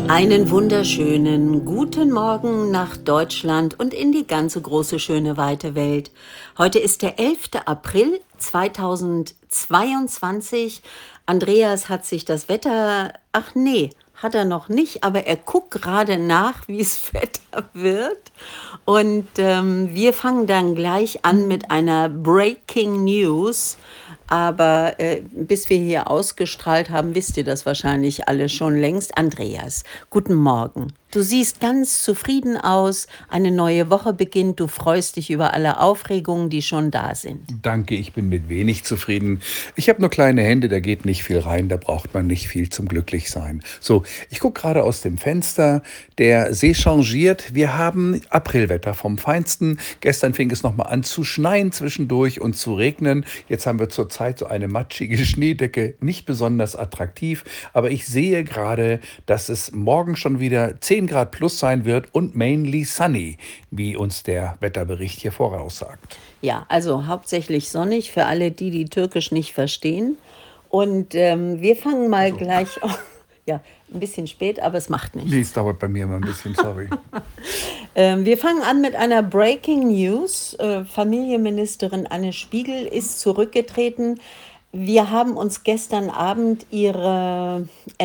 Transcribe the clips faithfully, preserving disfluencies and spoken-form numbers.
Einen wunderschönen guten Morgen nach Deutschland und in die ganze große, schöne, weite Welt. Heute ist der elfte April zweitausendzweiundzwanzig. Andreas hat sich das Wetter, ach nee, hat er noch nicht, aber er guckt gerade nach, wie es Wetter wird. Und ähm, wir fangen dann gleich an mit einer Breaking News. Aber äh, bis wir hier ausgestrahlt haben, wisst ihr das wahrscheinlich alle schon längst. Andreas, guten Morgen. Du siehst ganz zufrieden aus. Eine neue Woche beginnt. Du freust dich über alle Aufregungen, die schon da sind. Danke, ich bin mit wenig zufrieden. Ich habe nur kleine Hände, da geht nicht viel rein, da braucht man nicht viel zum Glücklichsein. So, ich gucke gerade aus dem Fenster, der See changiert. Wir haben Aprilwetter vom Feinsten. Gestern fing es nochmal an zu schneien zwischendurch und zu regnen. Jetzt haben wir zurzeit so eine matschige Schneedecke, nicht besonders attraktiv. Aber ich sehe gerade, dass es morgen schon wieder zehn Grad plus sein wird und mainly sunny, wie uns der Wetterbericht hier voraussagt. Ja, also hauptsächlich sonnig für alle, die die Türkisch nicht verstehen. Und ähm, wir fangen mal Also, gleich an. Ja, ein bisschen spät, aber es macht nee, nichts. es dauert bei mir immer ein bisschen, sorry. Ähm, wir fangen an mit einer Breaking News. Äh, Familienministerin Anne Spiegel ist zurückgetreten. Wir haben uns gestern Abend ihre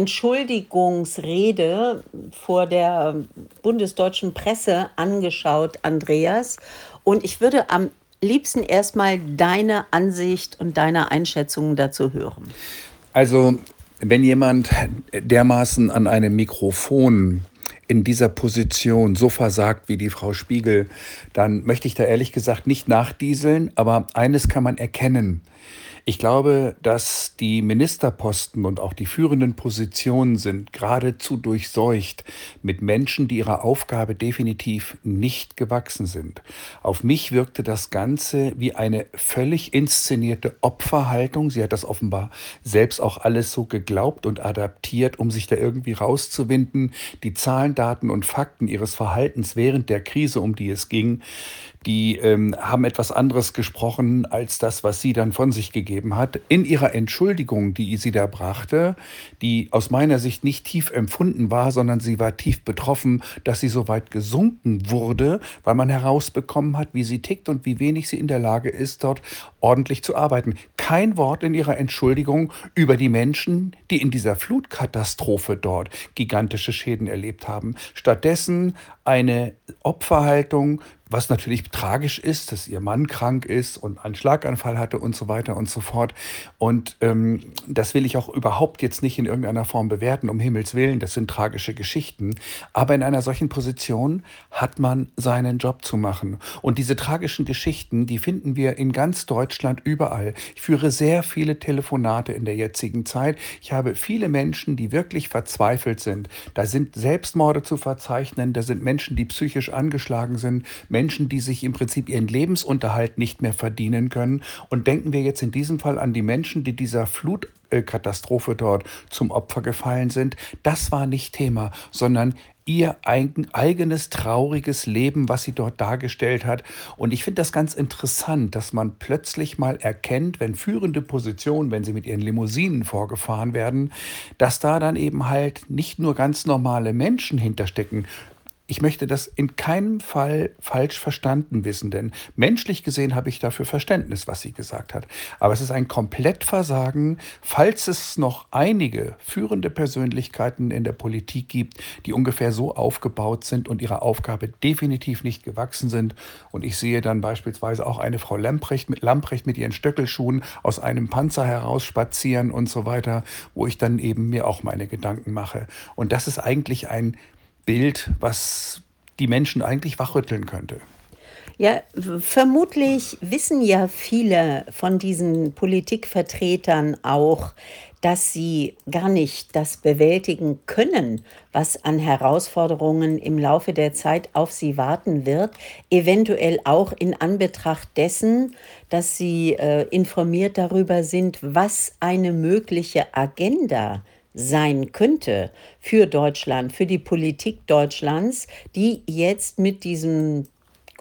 Entschuldigungsrede vor der bundesdeutschen Presse angeschaut, Andreas. Und ich würde am liebsten erstmal deine Ansicht und deine Einschätzung dazu hören. Also, wenn jemand dermaßen an einem Mikrofon in dieser Position so versagt wie die Frau Spiegel, dann möchte ich da ehrlich gesagt nicht nachdieseln, aber eines kann man erkennen. Ich glaube, dass die Ministerposten und auch die führenden Positionen sind geradezu durchseucht mit Menschen, die ihrer Aufgabe definitiv nicht gewachsen sind. Auf mich wirkte das Ganze wie eine völlig inszenierte Opferhaltung. Sie hat das offenbar selbst auch alles so geglaubt und adaptiert, um sich da irgendwie rauszuwinden. Die Zahlen, Daten und Fakten ihres Verhaltens während der Krise, um die es ging, die ähm, haben etwas anderes gesprochen als das, was sie dann von sich gegeben hat. In ihrer Entschuldigung, die sie da brachte, die aus meiner Sicht nicht tief empfunden war, sondern sie war tief betroffen, dass sie so weit gesunken wurde, weil man herausbekommen hat, wie sie tickt und wie wenig sie in der Lage ist, dort ordentlich zu arbeiten. Kein Wort in ihrer Entschuldigung über die Menschen, die in dieser Flutkatastrophe dort gigantische Schäden erlebt haben. Stattdessen eine Opferhaltung, was natürlich tragisch ist, dass ihr Mann krank ist und einen Schlaganfall hatte und so weiter und so fort. Und ähm, das will ich auch überhaupt jetzt nicht in irgendeiner Form bewerten, um Himmels Willen, das sind tragische Geschichten. Aber in einer solchen Position hat man seinen Job zu machen. Und diese tragischen Geschichten, die finden wir in ganz Deutschland überall. Ich führe sehr viele Telefonate in der jetzigen Zeit. Ich habe viele Menschen, die wirklich verzweifelt sind. Da sind Selbstmorde zu verzeichnen, da sind Menschen, die psychisch angeschlagen sind, Menschen, die sich im Prinzip ihren Lebensunterhalt nicht mehr verdienen können. Und denken wir jetzt in diesem Fall an die Menschen, die dieser Flutkatastrophe dort zum Opfer gefallen sind. Das war nicht Thema, sondern ihr eigen, eigenes trauriges Leben, was sie dort dargestellt hat. Und ich finde das ganz interessant, dass man plötzlich mal erkennt, wenn führende Positionen, wenn sie mit ihren Limousinen vorgefahren werden, dass da dann eben halt nicht nur ganz normale Menschen hinterstecken. Ich möchte das in keinem Fall falsch verstanden wissen, denn menschlich gesehen habe ich dafür Verständnis, was sie gesagt hat. Aber es ist ein Komplettversagen, falls es noch einige führende Persönlichkeiten in der Politik gibt, die ungefähr so aufgebaut sind und ihrer Aufgabe definitiv nicht gewachsen sind. Und ich sehe dann beispielsweise auch eine Frau Lamprecht mit, Lamprecht mit ihren Stöckelschuhen aus einem Panzer heraus spazieren und so weiter, wo ich dann eben mir auch meine Gedanken mache. Und das ist eigentlich ein Bild, was die Menschen eigentlich wachrütteln könnte. Ja, w- vermutlich wissen ja viele von diesen Politikvertretern auch, dass sie gar nicht das bewältigen können, was an Herausforderungen im Laufe der Zeit auf sie warten wird, eventuell auch in Anbetracht dessen, dass sie äh, informiert darüber sind, was eine mögliche Agenda sein könnte für Deutschland, für die Politik Deutschlands, die jetzt mit diesem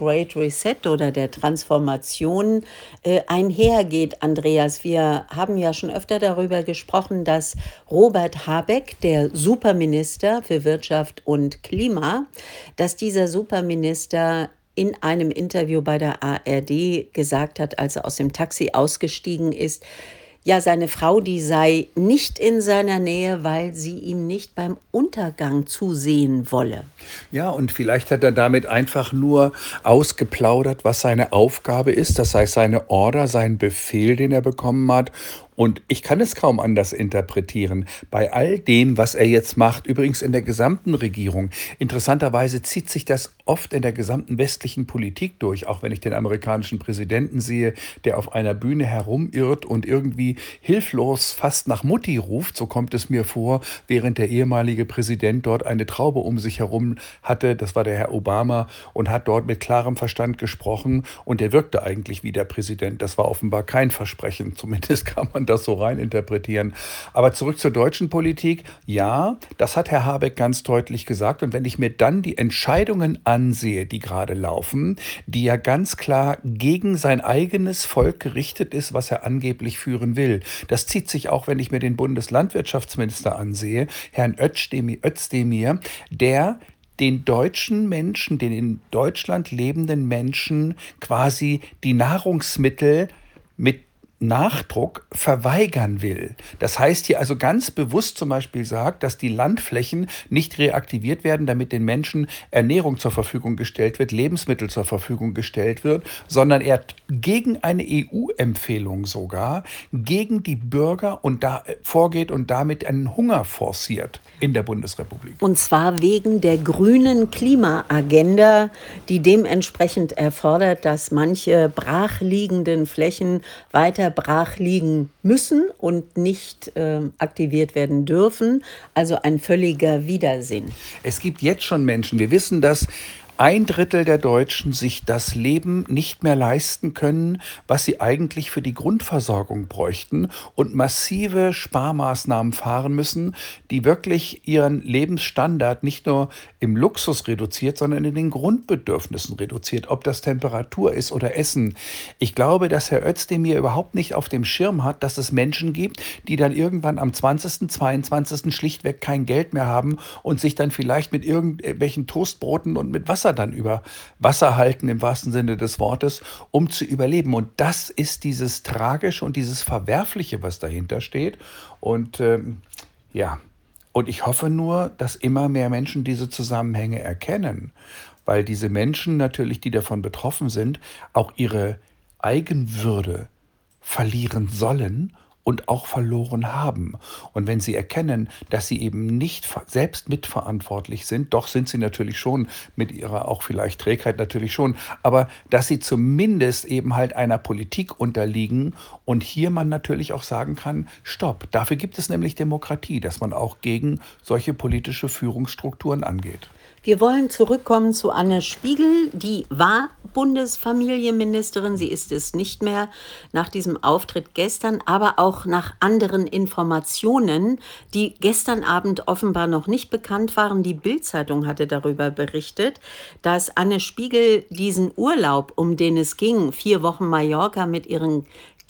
Great Reset oder der Transformation äh, einhergeht, Andreas. Wir haben ja schon öfter darüber gesprochen, dass Robert Habeck, der Superminister für Wirtschaft und Klima, dass dieser Superminister in einem Interview bei der A R D gesagt hat, als er aus dem Taxi ausgestiegen ist, ja, seine Frau, die sei nicht in seiner Nähe, weil sie ihm nicht beim Untergang zusehen wolle. Ja, und vielleicht hat er damit einfach nur ausgeplaudert, was seine Aufgabe ist, das heißt seine Order, sein Befehl, den er bekommen hat. Und ich kann es kaum anders interpretieren. Bei all dem, was er jetzt macht, übrigens in der gesamten Regierung, interessanterweise zieht sich das oft in der gesamten westlichen Politik durch, auch wenn ich den amerikanischen Präsidenten sehe, der auf einer Bühne herumirrt und irgendwie hilflos fast nach Mutti ruft, so kommt es mir vor, während der ehemalige Präsident dort eine Traube um sich herum hatte, das war der Herr Obama, und hat dort mit klarem Verstand gesprochen und er wirkte eigentlich wie der Präsident. Das war offenbar kein Versprechen, zumindest kann man das so rein interpretieren. Aber zurück zur deutschen Politik. Ja, das hat Herr Habeck ganz deutlich gesagt. Und wenn ich mir dann die Entscheidungen ansehe, die gerade laufen, die ja ganz klar gegen sein eigenes Volk gerichtet ist, was er angeblich führen will. Das zieht sich auch, wenn ich mir den Bundeslandwirtschaftsminister ansehe, Herrn Özdemir, Özdemir, der den deutschen Menschen, den in Deutschland lebenden Menschen quasi die Nahrungsmittel mit Nachdruck verweigern will. Das heißt hier also ganz bewusst zum Beispiel sagt, dass die Landflächen nicht reaktiviert werden, damit den Menschen Ernährung zur Verfügung gestellt wird, Lebensmittel zur Verfügung gestellt wird, sondern er gegen eine E U-Empfehlung sogar, gegen die Bürger und da vorgeht und damit einen Hunger forciert in der Bundesrepublik. Und zwar wegen der grünen Klimaagenda, die dementsprechend erfordert, dass manche brachliegenden Flächen weiter brach liegen müssen und nicht äh, aktiviert werden dürfen. Also ein völliger Widersinn. Es gibt jetzt schon Menschen, wir wissen, dass ein Drittel der Deutschen sich das Leben nicht mehr leisten können, was sie eigentlich für die Grundversorgung bräuchten und massive Sparmaßnahmen fahren müssen, die wirklich ihren Lebensstandard nicht nur im Luxus reduziert, sondern in den Grundbedürfnissen reduziert, ob das Temperatur ist oder Essen. Ich glaube, dass Herr Özdemir überhaupt nicht auf dem Schirm hat, dass es Menschen gibt, die dann irgendwann am zwanzigsten, zweiundzwanzigsten schlichtweg kein Geld mehr haben und sich dann vielleicht mit irgendwelchen Toastbroten und mit Wasser dann über Wasser halten, im wahrsten Sinne des Wortes, um zu überleben. Und das ist dieses Tragische und dieses Verwerfliche, was dahinter steht. Und ähm, ja, und ich hoffe nur, dass immer mehr Menschen diese Zusammenhänge erkennen, weil diese Menschen natürlich, die davon betroffen sind, auch ihre Eigenwürde verlieren sollen und auch verloren haben. Und wenn sie erkennen, dass sie eben nicht selbst mitverantwortlich sind, doch sind sie natürlich schon mit ihrer auch vielleicht Trägheit natürlich schon, aber dass sie zumindest eben halt einer Politik unterliegen und hier man natürlich auch sagen kann, stopp, dafür gibt es nämlich Demokratie, dass man auch gegen solche politische Führungsstrukturen angeht. Wir wollen zurückkommen zu Anne Spiegel. Die war Bundesfamilienministerin. Sie ist es nicht mehr nach diesem Auftritt gestern, aber auch nach anderen Informationen, die gestern Abend offenbar noch nicht bekannt waren. Die Bild-Zeitung hatte darüber berichtet, dass Anne Spiegel diesen Urlaub, um den es ging, vier Wochen Mallorca mit ihren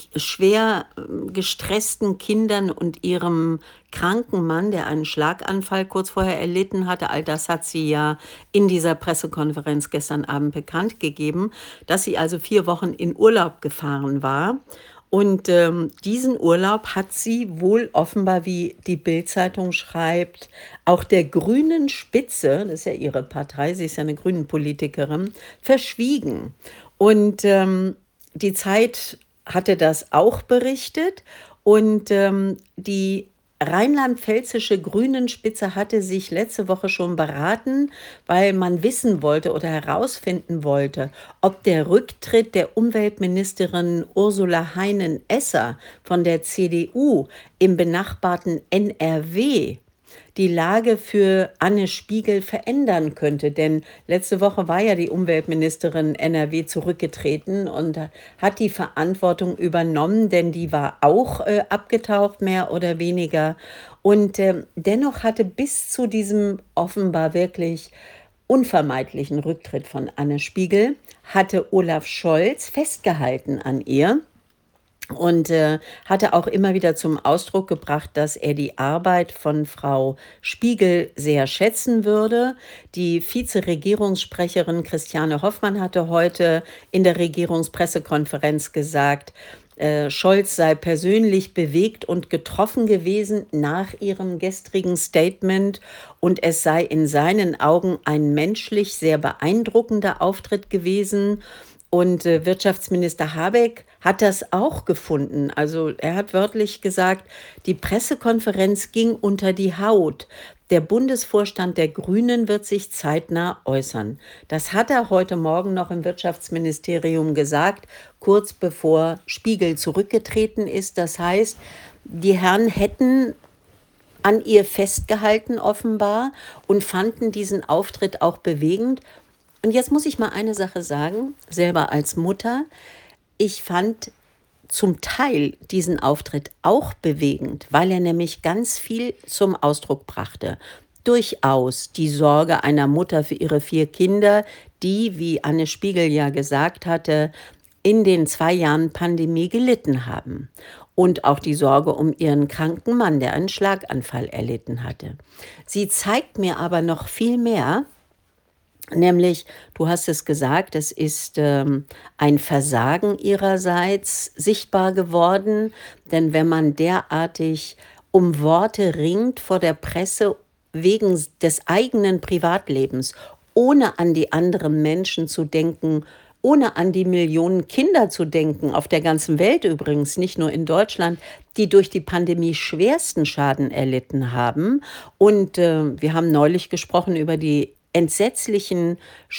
schwer gestressten Kindern und ihrem kranken Mann, der einen Schlaganfall kurz vorher erlitten hatte, all das hat sie ja in dieser Pressekonferenz gestern Abend bekannt gegeben, dass sie also vier Wochen in Urlaub gefahren war. Und ähm, diesen Urlaub hat sie wohl offenbar, wie die Bild-Zeitung schreibt, auch der grünen Spitze, das ist ja ihre Partei, sie ist ja eine Grünen-Politikerin, verschwiegen. Und ähm, die Zeit hatte das auch berichtet und ähm, die rheinland-pfälzische Grünen-Spitze hatte sich letzte Woche schon beraten, weil man wissen wollte oder herausfinden wollte, ob der Rücktritt der Umweltministerin Ursula Heinen-Esser von der C D U im benachbarten N R W die Lage für Anne Spiegel verändern könnte. Denn letzte Woche war ja die Umweltministerin N R W zurückgetreten und hat die Verantwortung übernommen, denn die war auch äh, abgetaucht, mehr oder weniger. Und äh, dennoch hatte bis zu diesem offenbar wirklich unvermeidlichen Rücktritt von Anne Spiegel hatte Olaf Scholz festgehalten an ihr und äh, hatte auch immer wieder zum Ausdruck gebracht, dass er die Arbeit von Frau Spiegel sehr schätzen würde. Die Vizeregierungssprecherin Christiane Hoffmann hatte heute in der Regierungspressekonferenz gesagt, äh, Scholz sei persönlich bewegt und getroffen gewesen nach ihrem gestrigen Statement und es sei in seinen Augen ein menschlich sehr beeindruckender Auftritt gewesen. Und äh, Wirtschaftsminister Habeck hat das auch gefunden. Also er hat wörtlich gesagt, die Pressekonferenz ging unter die Haut. Der Bundesvorstand der Grünen wird sich zeitnah äußern. Das hat er heute Morgen noch im Wirtschaftsministerium gesagt, kurz bevor Spiegel zurückgetreten ist. Das heißt, die Herren hätten an ihr festgehalten offenbar und fanden diesen Auftritt auch bewegend. Und jetzt muss ich mal eine Sache sagen, selber als Mutter. Ich fand zum Teil diesen Auftritt auch bewegend, weil er nämlich ganz viel zum Ausdruck brachte. Durchaus die Sorge einer Mutter für ihre vier Kinder, die, wie Anne Spiegel ja gesagt hatte, in den zwei Jahren Pandemie gelitten haben. Und auch die Sorge um ihren kranken Mann, der einen Schlaganfall erlitten hatte. Sie zeigt mir aber noch viel mehr, nämlich, du hast es gesagt, es ist ähm, ein Versagen ihrerseits sichtbar geworden, denn wenn man derartig um Worte ringt vor der Presse wegen des eigenen Privatlebens, ohne an die anderen Menschen zu denken, ohne an die Millionen Kinder zu denken, auf der ganzen Welt übrigens, nicht nur in Deutschland, die durch die Pandemie schwersten Schaden erlitten haben. Und äh, wir haben neulich gesprochen über die entsetzlichen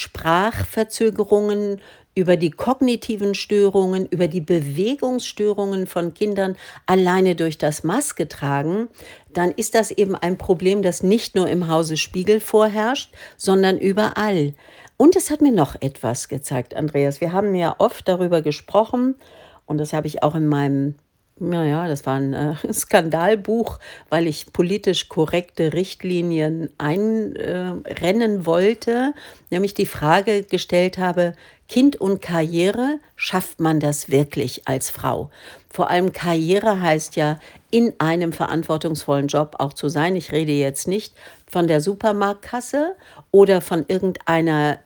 Sprachverzögerungen, über die kognitiven Störungen, über die Bewegungsstörungen von Kindern alleine durch das Maske tragen, dann ist das eben ein Problem, das nicht nur im Hause Spiegel vorherrscht, sondern überall. Und es hat mir noch etwas gezeigt, Andreas. Wir haben ja oft darüber gesprochen und das habe ich auch in meinem, naja, das war ein äh, Skandalbuch, weil ich politisch korrekte Richtlinien einrennen äh, wollte, nämlich die Frage gestellt habe, Kind und Karriere, schafft man das wirklich als Frau? Vor allem Karriere heißt ja, in einem verantwortungsvollen Job auch zu sein. Ich rede jetzt nicht von der Supermarktkasse oder von irgendeiner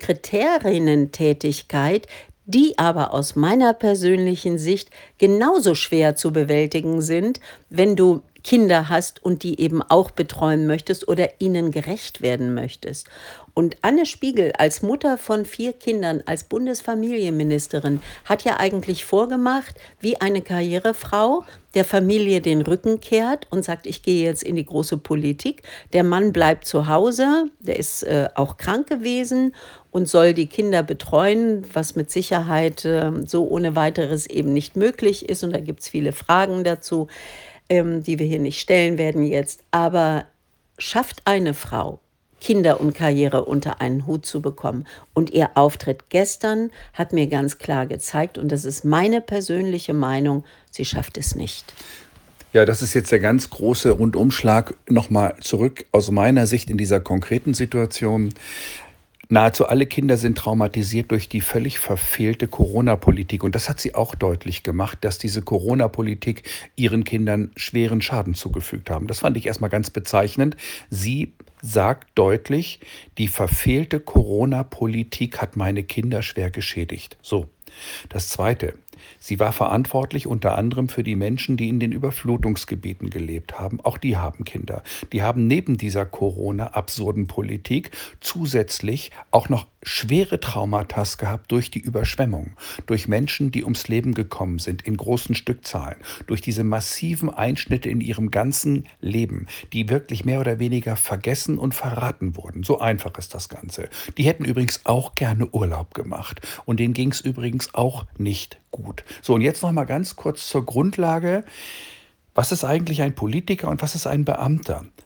Sekretärinnen-Tätigkeit, die aber aus meiner persönlichen Sicht genauso schwer zu bewältigen sind, wenn du Kinder hast und die eben auch betreuen möchtest oder ihnen gerecht werden möchtest. Und Anne Spiegel als Mutter von vier Kindern, als Bundesfamilienministerin, hat ja eigentlich vorgemacht, wie eine Karrierefrau der Familie den Rücken kehrt und sagt, ich gehe jetzt in die große Politik. Der Mann bleibt zu Hause, der ist äh, auch krank gewesen und soll die Kinder betreuen, was mit Sicherheit äh, so ohne weiteres eben nicht möglich ist. Und da gibt es viele Fragen dazu, ähm, die wir hier nicht stellen werden jetzt. Aber schafft eine Frau, Kinder und Karriere unter einen Hut zu bekommen? Und ihr Auftritt gestern hat mir ganz klar gezeigt, und das ist meine persönliche Meinung, sie schafft es nicht. Ja, das ist jetzt der ganz große Rundumschlag nochmal zurück aus meiner Sicht in dieser konkreten Situation. Nahezu alle Kinder sind traumatisiert durch die völlig verfehlte Corona-Politik. Und das hat sie auch deutlich gemacht, dass diese Corona-Politik ihren Kindern schweren Schaden zugefügt haben. Das fand ich erstmal ganz bezeichnend. Sie sagt deutlich, die verfehlte Corona-Politik hat meine Kinder schwer geschädigt. So. Das Zweite, sie war verantwortlich unter anderem für die Menschen, die in den Überflutungsgebieten gelebt haben. Auch die haben Kinder. Die haben neben dieser Corona-absurden Politik zusätzlich auch noch schwere Traumata gehabt durch die Überschwemmung, durch Menschen, die ums Leben gekommen sind in großen Stückzahlen, durch diese massiven Einschnitte in ihrem ganzen Leben, die wirklich mehr oder weniger vergessen und verraten wurden. So einfach ist das Ganze. Die hätten übrigens auch gerne Urlaub gemacht und denen ging es übrigens auch nicht gut. So, und jetzt noch mal ganz kurz zur Grundlage. Was ist eigentlich ein Politiker und was ist ein Beamter?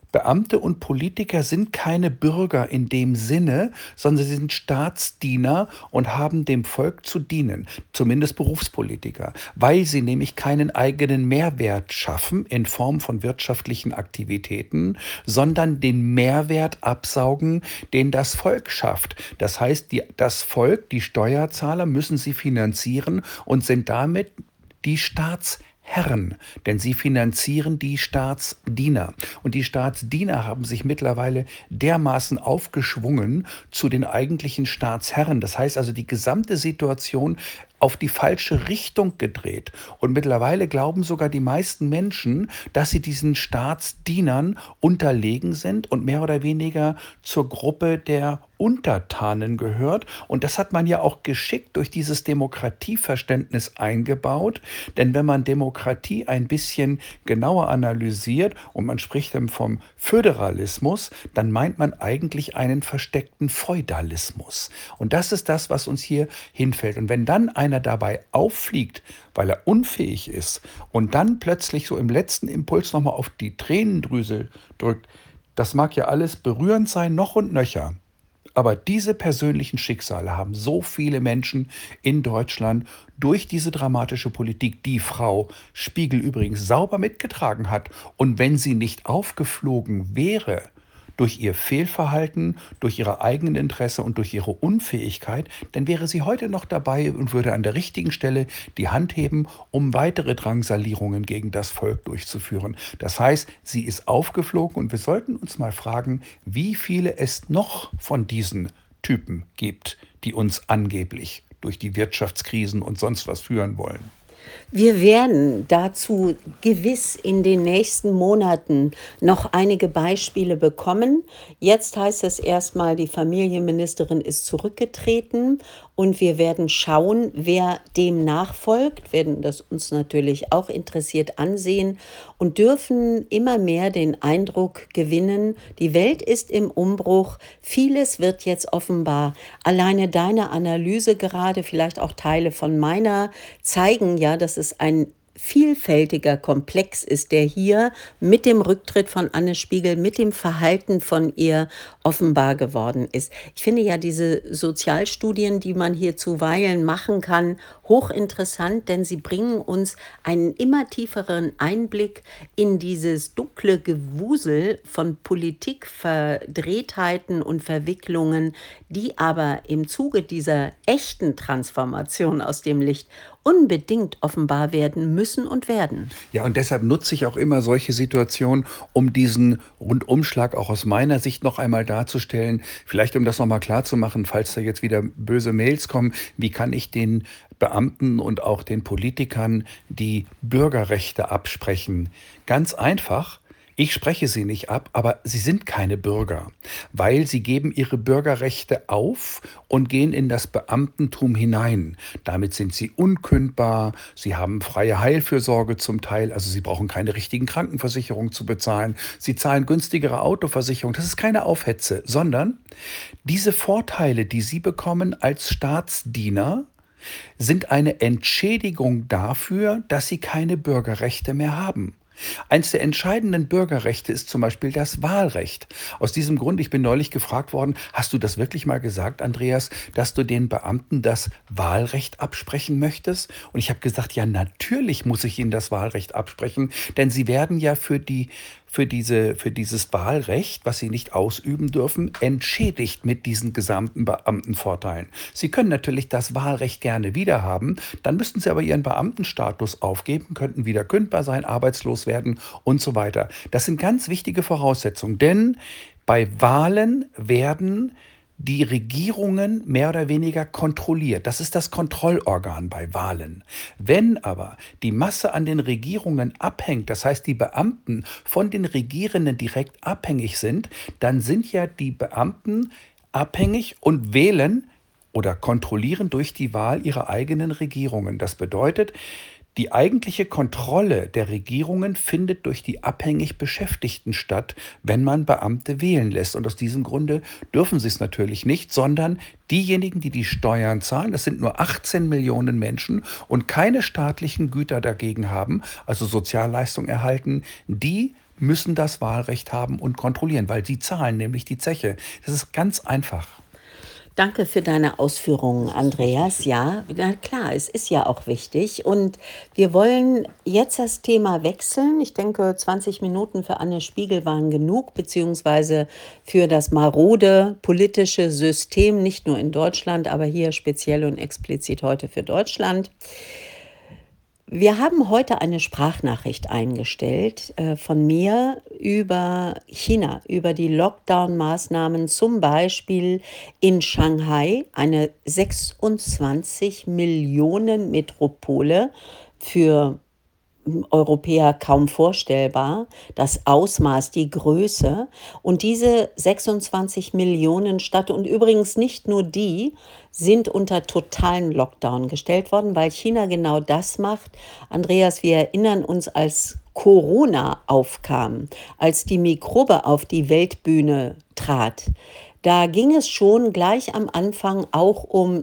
Beamte und Politiker sind keine Bürger in dem Sinne, sondern sie sind Staatsdiener und haben dem Volk zu dienen, zumindest Berufspolitiker, weil sie nämlich keinen eigenen Mehrwert schaffen in Form von wirtschaftlichen Aktivitäten, sondern den Mehrwert absaugen, den das Volk schafft. Das heißt, die, das Volk, die Steuerzahler müssen sie finanzieren und sind damit die Staatsherren, denn sie finanzieren die Staatsdiener. Und die Staatsdiener haben sich mittlerweile dermaßen aufgeschwungen zu den eigentlichen Staatsherren. Das heißt also, die gesamte Situation auf die falsche Richtung gedreht. Und mittlerweile glauben sogar die meisten Menschen, dass sie diesen Staatsdienern unterlegen sind und mehr oder weniger zur Gruppe der Untertanen gehört. Und das hat man ja auch geschickt durch dieses Demokratieverständnis eingebaut. Denn wenn man Demokratie ein bisschen genauer analysiert und man spricht dann vom Föderalismus, dann meint man eigentlich einen versteckten Feudalismus. Und das ist das, was uns hier hinfällt. Und wenn dann einer dabei auffliegt, weil er unfähig ist und dann plötzlich so im letzten Impuls nochmal auf die Tränendrüse drückt, das mag ja alles berührend sein, noch und nöcher. Aber diese persönlichen Schicksale haben so viele Menschen in Deutschland durch diese dramatische Politik, die Frau Spiegel übrigens sauber mitgetragen hat. Und wenn sie nicht aufgeflogen wäre, durch ihr Fehlverhalten, durch ihre eigenen Interesse und durch ihre Unfähigkeit, dann wäre sie heute noch dabei und würde an der richtigen Stelle die Hand heben, um weitere Drangsalierungen gegen das Volk durchzuführen. Das heißt, sie ist aufgeflogen und wir sollten uns mal fragen, wie viele es noch von diesen Typen gibt, die uns angeblich durch die Wirtschaftskrisen und sonst was führen wollen. Wir werden dazu gewiss in den nächsten Monaten noch einige Beispiele bekommen. Jetzt heißt es erstmal, die Familienministerin ist zurückgetreten und wir werden schauen, wer dem nachfolgt, werden das uns natürlich auch interessiert ansehen und dürfen immer mehr den Eindruck gewinnen, die Welt ist im Umbruch, vieles wird jetzt offenbar. Alleine deine Analyse gerade, vielleicht auch Teile von meiner, zeigen ja, dass es ein vielfältiger Komplex ist, der hier mit dem Rücktritt von Anne Spiegel, mit dem Verhalten von ihr offenbar geworden ist. Ich finde ja diese Sozialstudien, die man hier zuweilen machen kann, hochinteressant, denn sie bringen uns einen immer tieferen Einblick in dieses dunkle Gewusel von Politik, Verdrehtheiten und Verwicklungen, die aber im Zuge dieser echten Transformation aus dem Licht unbedingt offenbar werden müssen und werden. Ja, und deshalb nutze ich auch immer solche Situationen, um diesen Rundumschlag auch aus meiner Sicht noch einmal darzustellen. Vielleicht, um das nochmal klar zu machen, falls da jetzt wieder böse Mails kommen, wie kann ich den Beamten und auch den Politikern die Bürgerrechte absprechen? Ganz einfach. Ich spreche sie nicht ab, aber sie sind keine Bürger, weil sie geben ihre Bürgerrechte auf und gehen in das Beamtentum hinein. Damit sind sie unkündbar, sie haben freie Heilfürsorge zum Teil, also sie brauchen keine richtigen Krankenversicherungen zu bezahlen, sie zahlen günstigere Autoversicherung. Das ist keine Aufhetze, sondern diese Vorteile, die sie bekommen als Staatsdiener, sind eine Entschädigung dafür, dass sie keine Bürgerrechte mehr haben. Eins der entscheidenden Bürgerrechte ist zum Beispiel das Wahlrecht. Aus diesem Grund, ich bin neulich gefragt worden, hast du das wirklich mal gesagt, Andreas, dass du den Beamten das Wahlrecht absprechen möchtest? Und ich habe gesagt, ja, natürlich muss ich ihnen das Wahlrecht absprechen, denn sie werden ja für die für diese, für dieses Wahlrecht, was sie nicht ausüben dürfen, entschädigt mit diesen gesamten Beamtenvorteilen. Sie können natürlich das Wahlrecht gerne wiederhaben, dann müssten sie aber ihren Beamtenstatus aufgeben, könnten wieder kündbar sein, arbeitslos werden und so weiter. Das sind ganz wichtige Voraussetzungen, denn bei Wahlen werden die Regierungen mehr oder weniger kontrolliert. Das ist das Kontrollorgan bei Wahlen. Wenn aber die Masse an den Regierungen abhängt, das heißt die Beamten von den Regierenden direkt abhängig sind, dann sind ja die Beamten abhängig und wählen oder kontrollieren durch die Wahl ihre eigenen Regierungen. Das bedeutet, die eigentliche Kontrolle der Regierungen findet durch die abhängig Beschäftigten statt, wenn man Beamte wählen lässt. Und aus diesem Grunde dürfen sie es natürlich nicht, sondern diejenigen, die die Steuern zahlen, das sind nur achtzehn Millionen Menschen und keine staatlichen Güter dagegen haben, also Sozialleistungen erhalten, die müssen das Wahlrecht haben und kontrollieren, weil sie zahlen nämlich die Zeche. Das ist ganz einfach. Danke für deine Ausführungen, Andreas. Ja, na klar, es ist ja auch wichtig. Und wir wollen jetzt das Thema wechseln. Ich denke, zwanzig Minuten für Anne Spiegel waren genug, beziehungsweise für das marode politische System, nicht nur in Deutschland, aber hier speziell und explizit heute für Deutschland. Wir haben heute eine Sprachnachricht eingestellt äh, von mir über China, über die Lockdown-Maßnahmen, zum Beispiel in Shanghai, eine sechsundzwanzig Millionen Metropole, für Europäer kaum vorstellbar, das Ausmaß, die Größe. Und diese sechsundzwanzig Millionen Stadt, und übrigens nicht nur die, sind unter totalen Lockdown gestellt worden, weil China genau das macht. Andreas, wir erinnern uns, als Corona aufkam, als die Mikrobe auf die Weltbühne trat. Da ging es schon gleich am Anfang auch um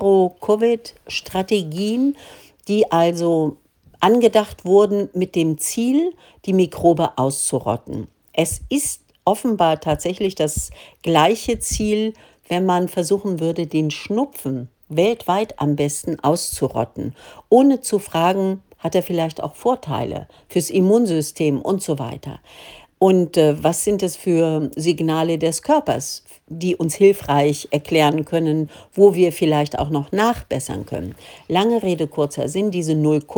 Zero-Covid-Strategien, die also angedacht wurden mit dem Ziel, die Mikrobe auszurotten. Es ist offenbar tatsächlich das gleiche Ziel, wenn man versuchen würde, den Schnupfen weltweit am besten auszurotten, ohne zu fragen, hat er vielleicht auch Vorteile fürs Immunsystem und so weiter. Und äh, was sind es für Signale des Körpers, die uns hilfreich erklären können, wo wir vielleicht auch noch nachbessern können? Lange Rede, kurzer Sinn, diese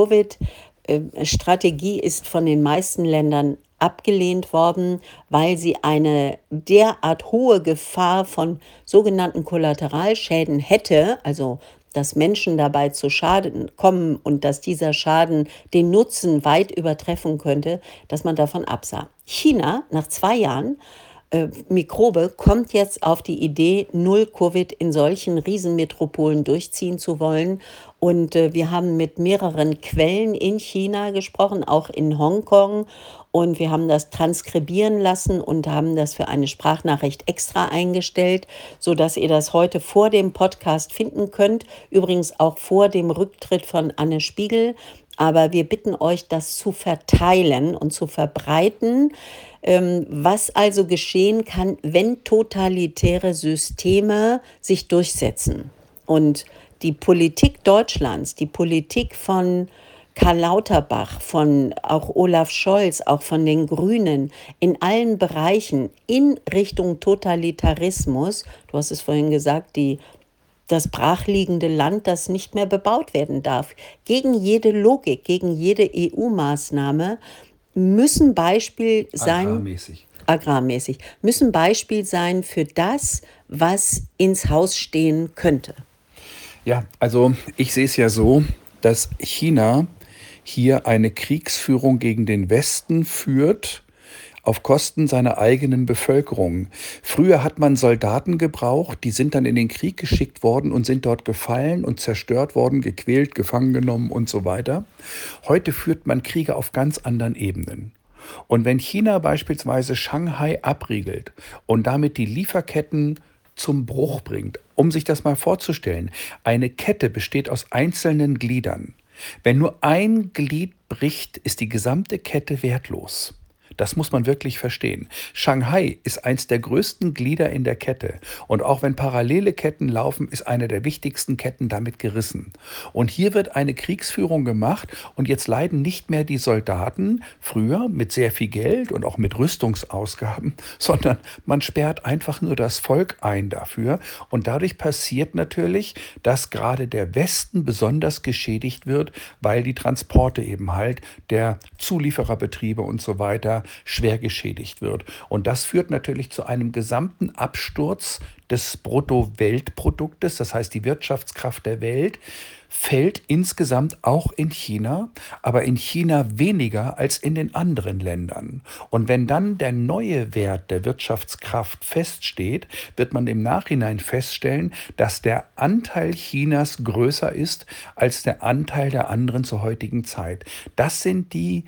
Null-Covid-Strategie ist von den meisten Ländern abgelehnt worden, weil sie eine derart hohe Gefahr von sogenannten Kollateralschäden hätte, also dass Menschen dabei zu Schaden kommen und dass dieser Schaden den Nutzen weit übertreffen könnte, dass man davon absah. China, nach zwei Jahren äh, Mikrobe, kommt jetzt auf die Idee, Null-Covid in solchen Riesenmetropolen durchziehen zu wollen. Und äh, wir haben mit mehreren Quellen in China gesprochen, auch in Hongkong. Und wir haben das transkribieren lassen und haben das für eine Sprachnachricht extra eingestellt, sodass ihr das heute vor dem Podcast finden könnt. Übrigens auch vor dem Rücktritt von Anne Spiegel. Aber wir bitten euch, das zu verteilen und zu verbreiten, ähm, was also geschehen kann, wenn totalitäre Systeme sich durchsetzen. Und die Politik Deutschlands, die Politik von Karl Lauterbach, von auch Olaf Scholz, auch von den Grünen, in allen Bereichen in Richtung Totalitarismus, du hast es vorhin gesagt, die, das brachliegende Land, das nicht mehr bebaut werden darf, gegen jede Logik, gegen jede E U-Maßnahme, müssen Beispiel sein, Agrarmäßig. agrarmäßig, müssen Beispiel sein für das, was ins Haus stehen könnte. Ja, also ich sehe es ja so, dass China hier eine Kriegsführung gegen den Westen führt, auf Kosten seiner eigenen Bevölkerung. Früher hat man Soldaten gebraucht, die sind dann in den Krieg geschickt worden und sind dort gefallen und zerstört worden, gequält, gefangen genommen und so weiter. Heute führt man Kriege auf ganz anderen Ebenen. Und wenn China beispielsweise Shanghai abriegelt und damit die Lieferketten zum Bruch bringt, um sich das mal vorzustellen, eine Kette besteht aus einzelnen Gliedern. Wenn nur ein Glied bricht, ist die gesamte Kette wertlos. Das muss man wirklich verstehen. Shanghai ist eins der größten Glieder in der Kette. Und auch wenn parallele Ketten laufen, ist eine der wichtigsten Ketten damit gerissen. Und hier wird eine Kriegsführung gemacht und jetzt leiden nicht mehr die Soldaten, früher mit sehr viel Geld und auch mit Rüstungsausgaben, sondern man sperrt einfach nur das Volk ein dafür. Und dadurch passiert natürlich, dass gerade der Westen besonders geschädigt wird, weil die Transporte eben halt der Zuliefererbetriebe und so weiter schwer geschädigt wird. Und das führt natürlich zu einem gesamten Absturz des Brutto-Weltproduktes, das heißt die Wirtschaftskraft der Welt, fällt insgesamt auch in China, aber in China weniger als in den anderen Ländern. Und wenn dann der neue Wert der Wirtschaftskraft feststeht, wird man im Nachhinein feststellen, dass der Anteil Chinas größer ist als der Anteil der anderen zur heutigen Zeit. Das sind die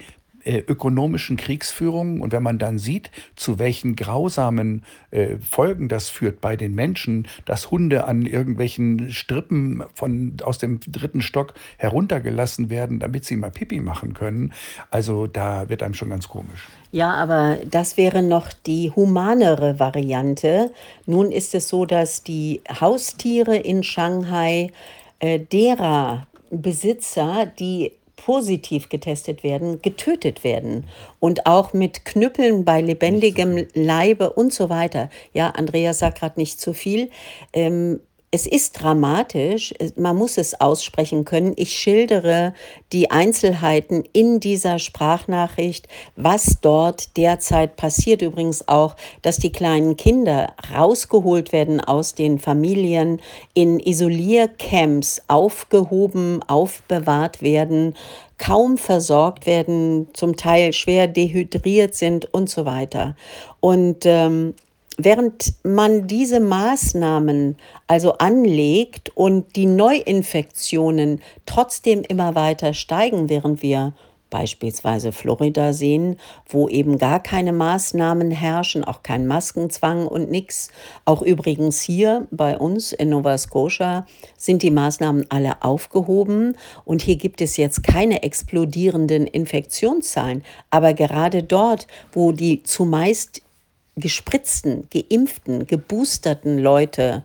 äh, ökonomischen Kriegsführung. Und wenn man dann sieht, zu welchen grausamen äh, Folgen das führt bei den Menschen, dass Hunde an irgendwelchen Strippen von, aus dem dritten Stock heruntergelassen werden, damit sie mal Pipi machen können, also da wird einem schon ganz komisch. Ja, aber das wäre noch die humanere Variante. Nun ist es so, dass die Haustiere in Shanghai, äh, derer Besitzer, die positiv getestet werden, getötet werden und auch mit Knüppeln bei Nicht zu lebendigem viel. Leibe und so weiter. Ja, Andreas sagt gerade nicht zu viel. Ähm, es ist dramatisch, es- man muss es aussprechen können. Ich schildere die Einzelheiten in dieser Sprachnachricht, was dort derzeit passiert. Übrigens auch, dass die kleinen Kinder rausgeholt werden aus den Familien, in Isoliercamps aufgehoben, aufbewahrt werden, kaum versorgt werden, zum Teil schwer dehydriert sind und so weiter. Und ähm, während man diese Maßnahmen also anlegt und die Neuinfektionen trotzdem immer weiter steigen, während wir beispielsweise Florida sehen, wo eben gar keine Maßnahmen herrschen, auch kein Maskenzwang und nix. Auch übrigens hier bei uns in Nova Scotia sind die Maßnahmen alle aufgehoben und hier gibt es jetzt keine explodierenden Infektionszahlen. Aber gerade dort, wo die zumeist gespritzten, geimpften, geboosterten Leute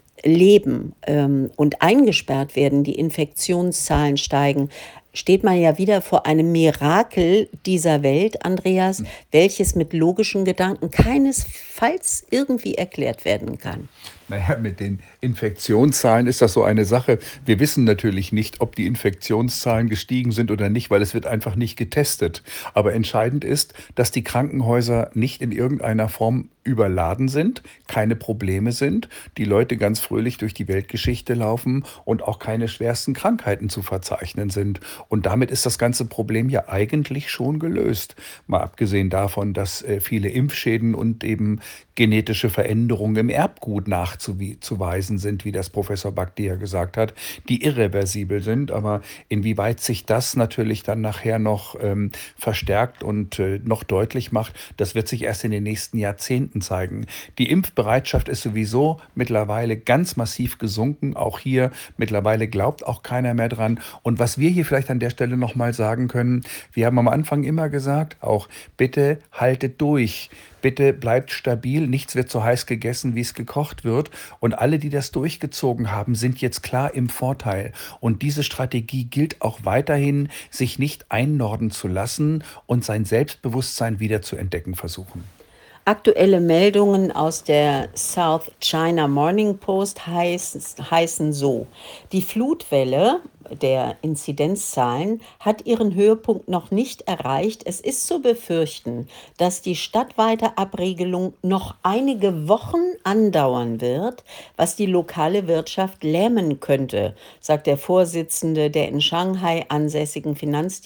leben ähm, und eingesperrt werden, die Infektionszahlen steigen, steht man ja wieder vor einem Mirakel dieser Welt, Andreas, welches mit logischen Gedanken keinesfalls irgendwie erklärt werden kann. Naja, mit den Infektionszahlen ist das so eine Sache. Wir wissen natürlich nicht, ob die Infektionszahlen gestiegen sind oder nicht, weil es wird einfach nicht getestet. Aber entscheidend ist, dass die Krankenhäuser nicht in irgendeiner Form überladen sind, keine Probleme sind, die Leute ganz fröhlich durch die Weltgeschichte laufen und auch keine schwersten Krankheiten zu verzeichnen sind. Und damit ist das ganze Problem ja eigentlich schon gelöst. Mal abgesehen davon, dass äh, viele Impfschäden und eben genetische Veränderungen im Erbgut nachzuweisen sind, wie das Professor Bakti ja gesagt hat, die irreversibel sind. Aber inwieweit sich das natürlich dann nachher noch ähm, verstärkt und äh, noch deutlich macht, das wird sich erst in den nächsten Jahrzehnten zeigen. Die Impfbereitschaft ist sowieso mittlerweile ganz massiv gesunken. Auch hier mittlerweile glaubt auch keiner mehr dran. Und was wir hier vielleicht an der Stelle nochmal sagen können, wir haben am Anfang immer gesagt, auch bitte haltet durch. Bitte bleibt stabil, nichts wird so heiß gegessen, wie es gekocht wird. Und alle, die das durchgezogen haben, sind jetzt klar im Vorteil. Und diese Strategie gilt auch weiterhin, sich nicht einnorden zu lassen und sein Selbstbewusstsein wieder zu entdecken versuchen. Aktuelle Meldungen aus der South China Morning Post heißen, heißen so: Die Flutwelle der Inzidenzzahlen hat ihren Höhepunkt noch nicht erreicht. Es ist zu befürchten, dass die stadtweite Abregelung noch einige Wochen andauern wird, was die lokale Wirtschaft lähmen könnte, sagt der Vorsitzende der in Shanghai ansässigen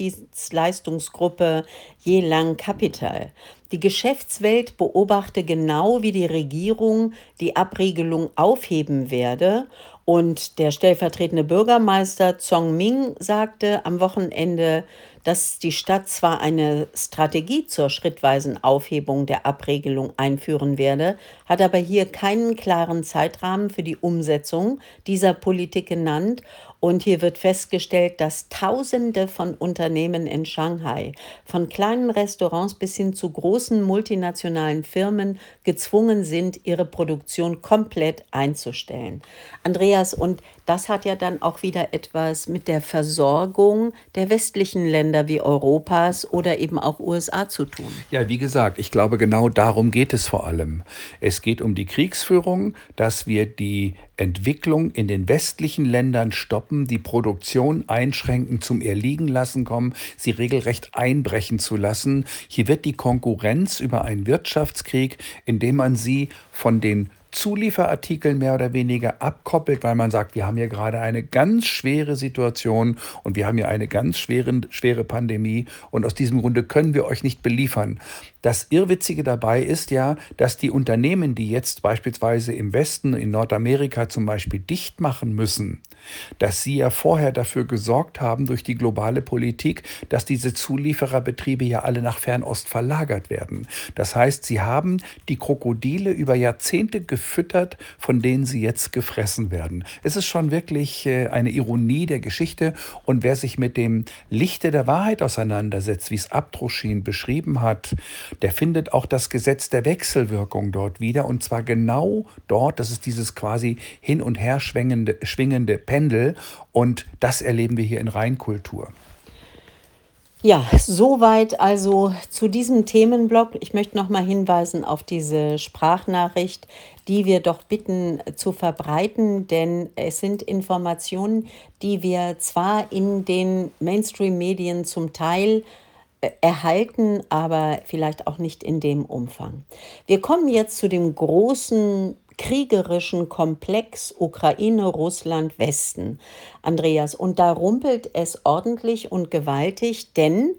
Finanzdienstleistungsgruppe Yelang Capital. Die Geschäftswelt beobachte genau, wie die Regierung die Abriegelung aufheben werde. Und der stellvertretende Bürgermeister Zhong Ming sagte am Wochenende, dass die Stadt zwar eine Strategie zur schrittweisen Aufhebung der Abregelung einführen werde, hat aber hier keinen klaren Zeitrahmen für die Umsetzung dieser Politik genannt. Und hier wird festgestellt, dass Tausende von Unternehmen in Shanghai, von kleinen Restaurants bis hin zu großen multinationalen Firmen, gezwungen sind, ihre Produktion komplett einzustellen. Andreas, und das hat ja dann auch wieder etwas mit der Versorgung der westlichen Länder wie Europas oder eben auch U S A zu tun. Ja, wie gesagt, ich glaube, genau darum geht es vor allem. Es geht um die Kriegsführung, dass wir die Entwicklung in den westlichen Ländern stoppen, die Produktion einschränken, zum Erliegen lassen kommen, sie regelrecht einbrechen zu lassen. Hier wird die Konkurrenz über einen Wirtschaftskrieg, indem man sie von den Zulieferartikeln mehr oder weniger abkoppelt, weil man sagt, wir haben hier gerade eine ganz schwere Situation und wir haben hier eine ganz schwere, schwere Pandemie und aus diesem Grunde können wir euch nicht beliefern. Das Irrwitzige dabei ist ja, dass die Unternehmen, die jetzt beispielsweise im Westen, in Nordamerika zum Beispiel dicht machen müssen, dass sie ja vorher dafür gesorgt haben durch die globale Politik, dass diese Zuliefererbetriebe ja alle nach Fernost verlagert werden. Das heißt, sie haben die Krokodile über Jahrzehnte gefüttert, von denen sie jetzt gefressen werden. Es ist schon wirklich äh, eine Ironie der Geschichte. Und wer sich mit dem Lichte der Wahrheit auseinandersetzt, wie es Abdruschin beschrieben hat, der findet auch das Gesetz der Wechselwirkung dort wieder. Und zwar genau dort, das ist dieses quasi hin und her schwingende, schwingende Pendel. Und das erleben wir hier in Reinkultur. Ja, soweit also zu diesem Themenblock. Ich möchte noch mal hinweisen auf diese Sprachnachricht, die wir doch bitten äh, zu verbreiten, denn es sind Informationen, die wir zwar in den Mainstream-Medien zum Teil äh, erhalten, aber vielleicht auch nicht in dem Umfang. Wir kommen jetzt zu dem großen kriegerischen Komplex Ukraine, Russland, Westen, Andreas. Und da rumpelt es ordentlich und gewaltig, denn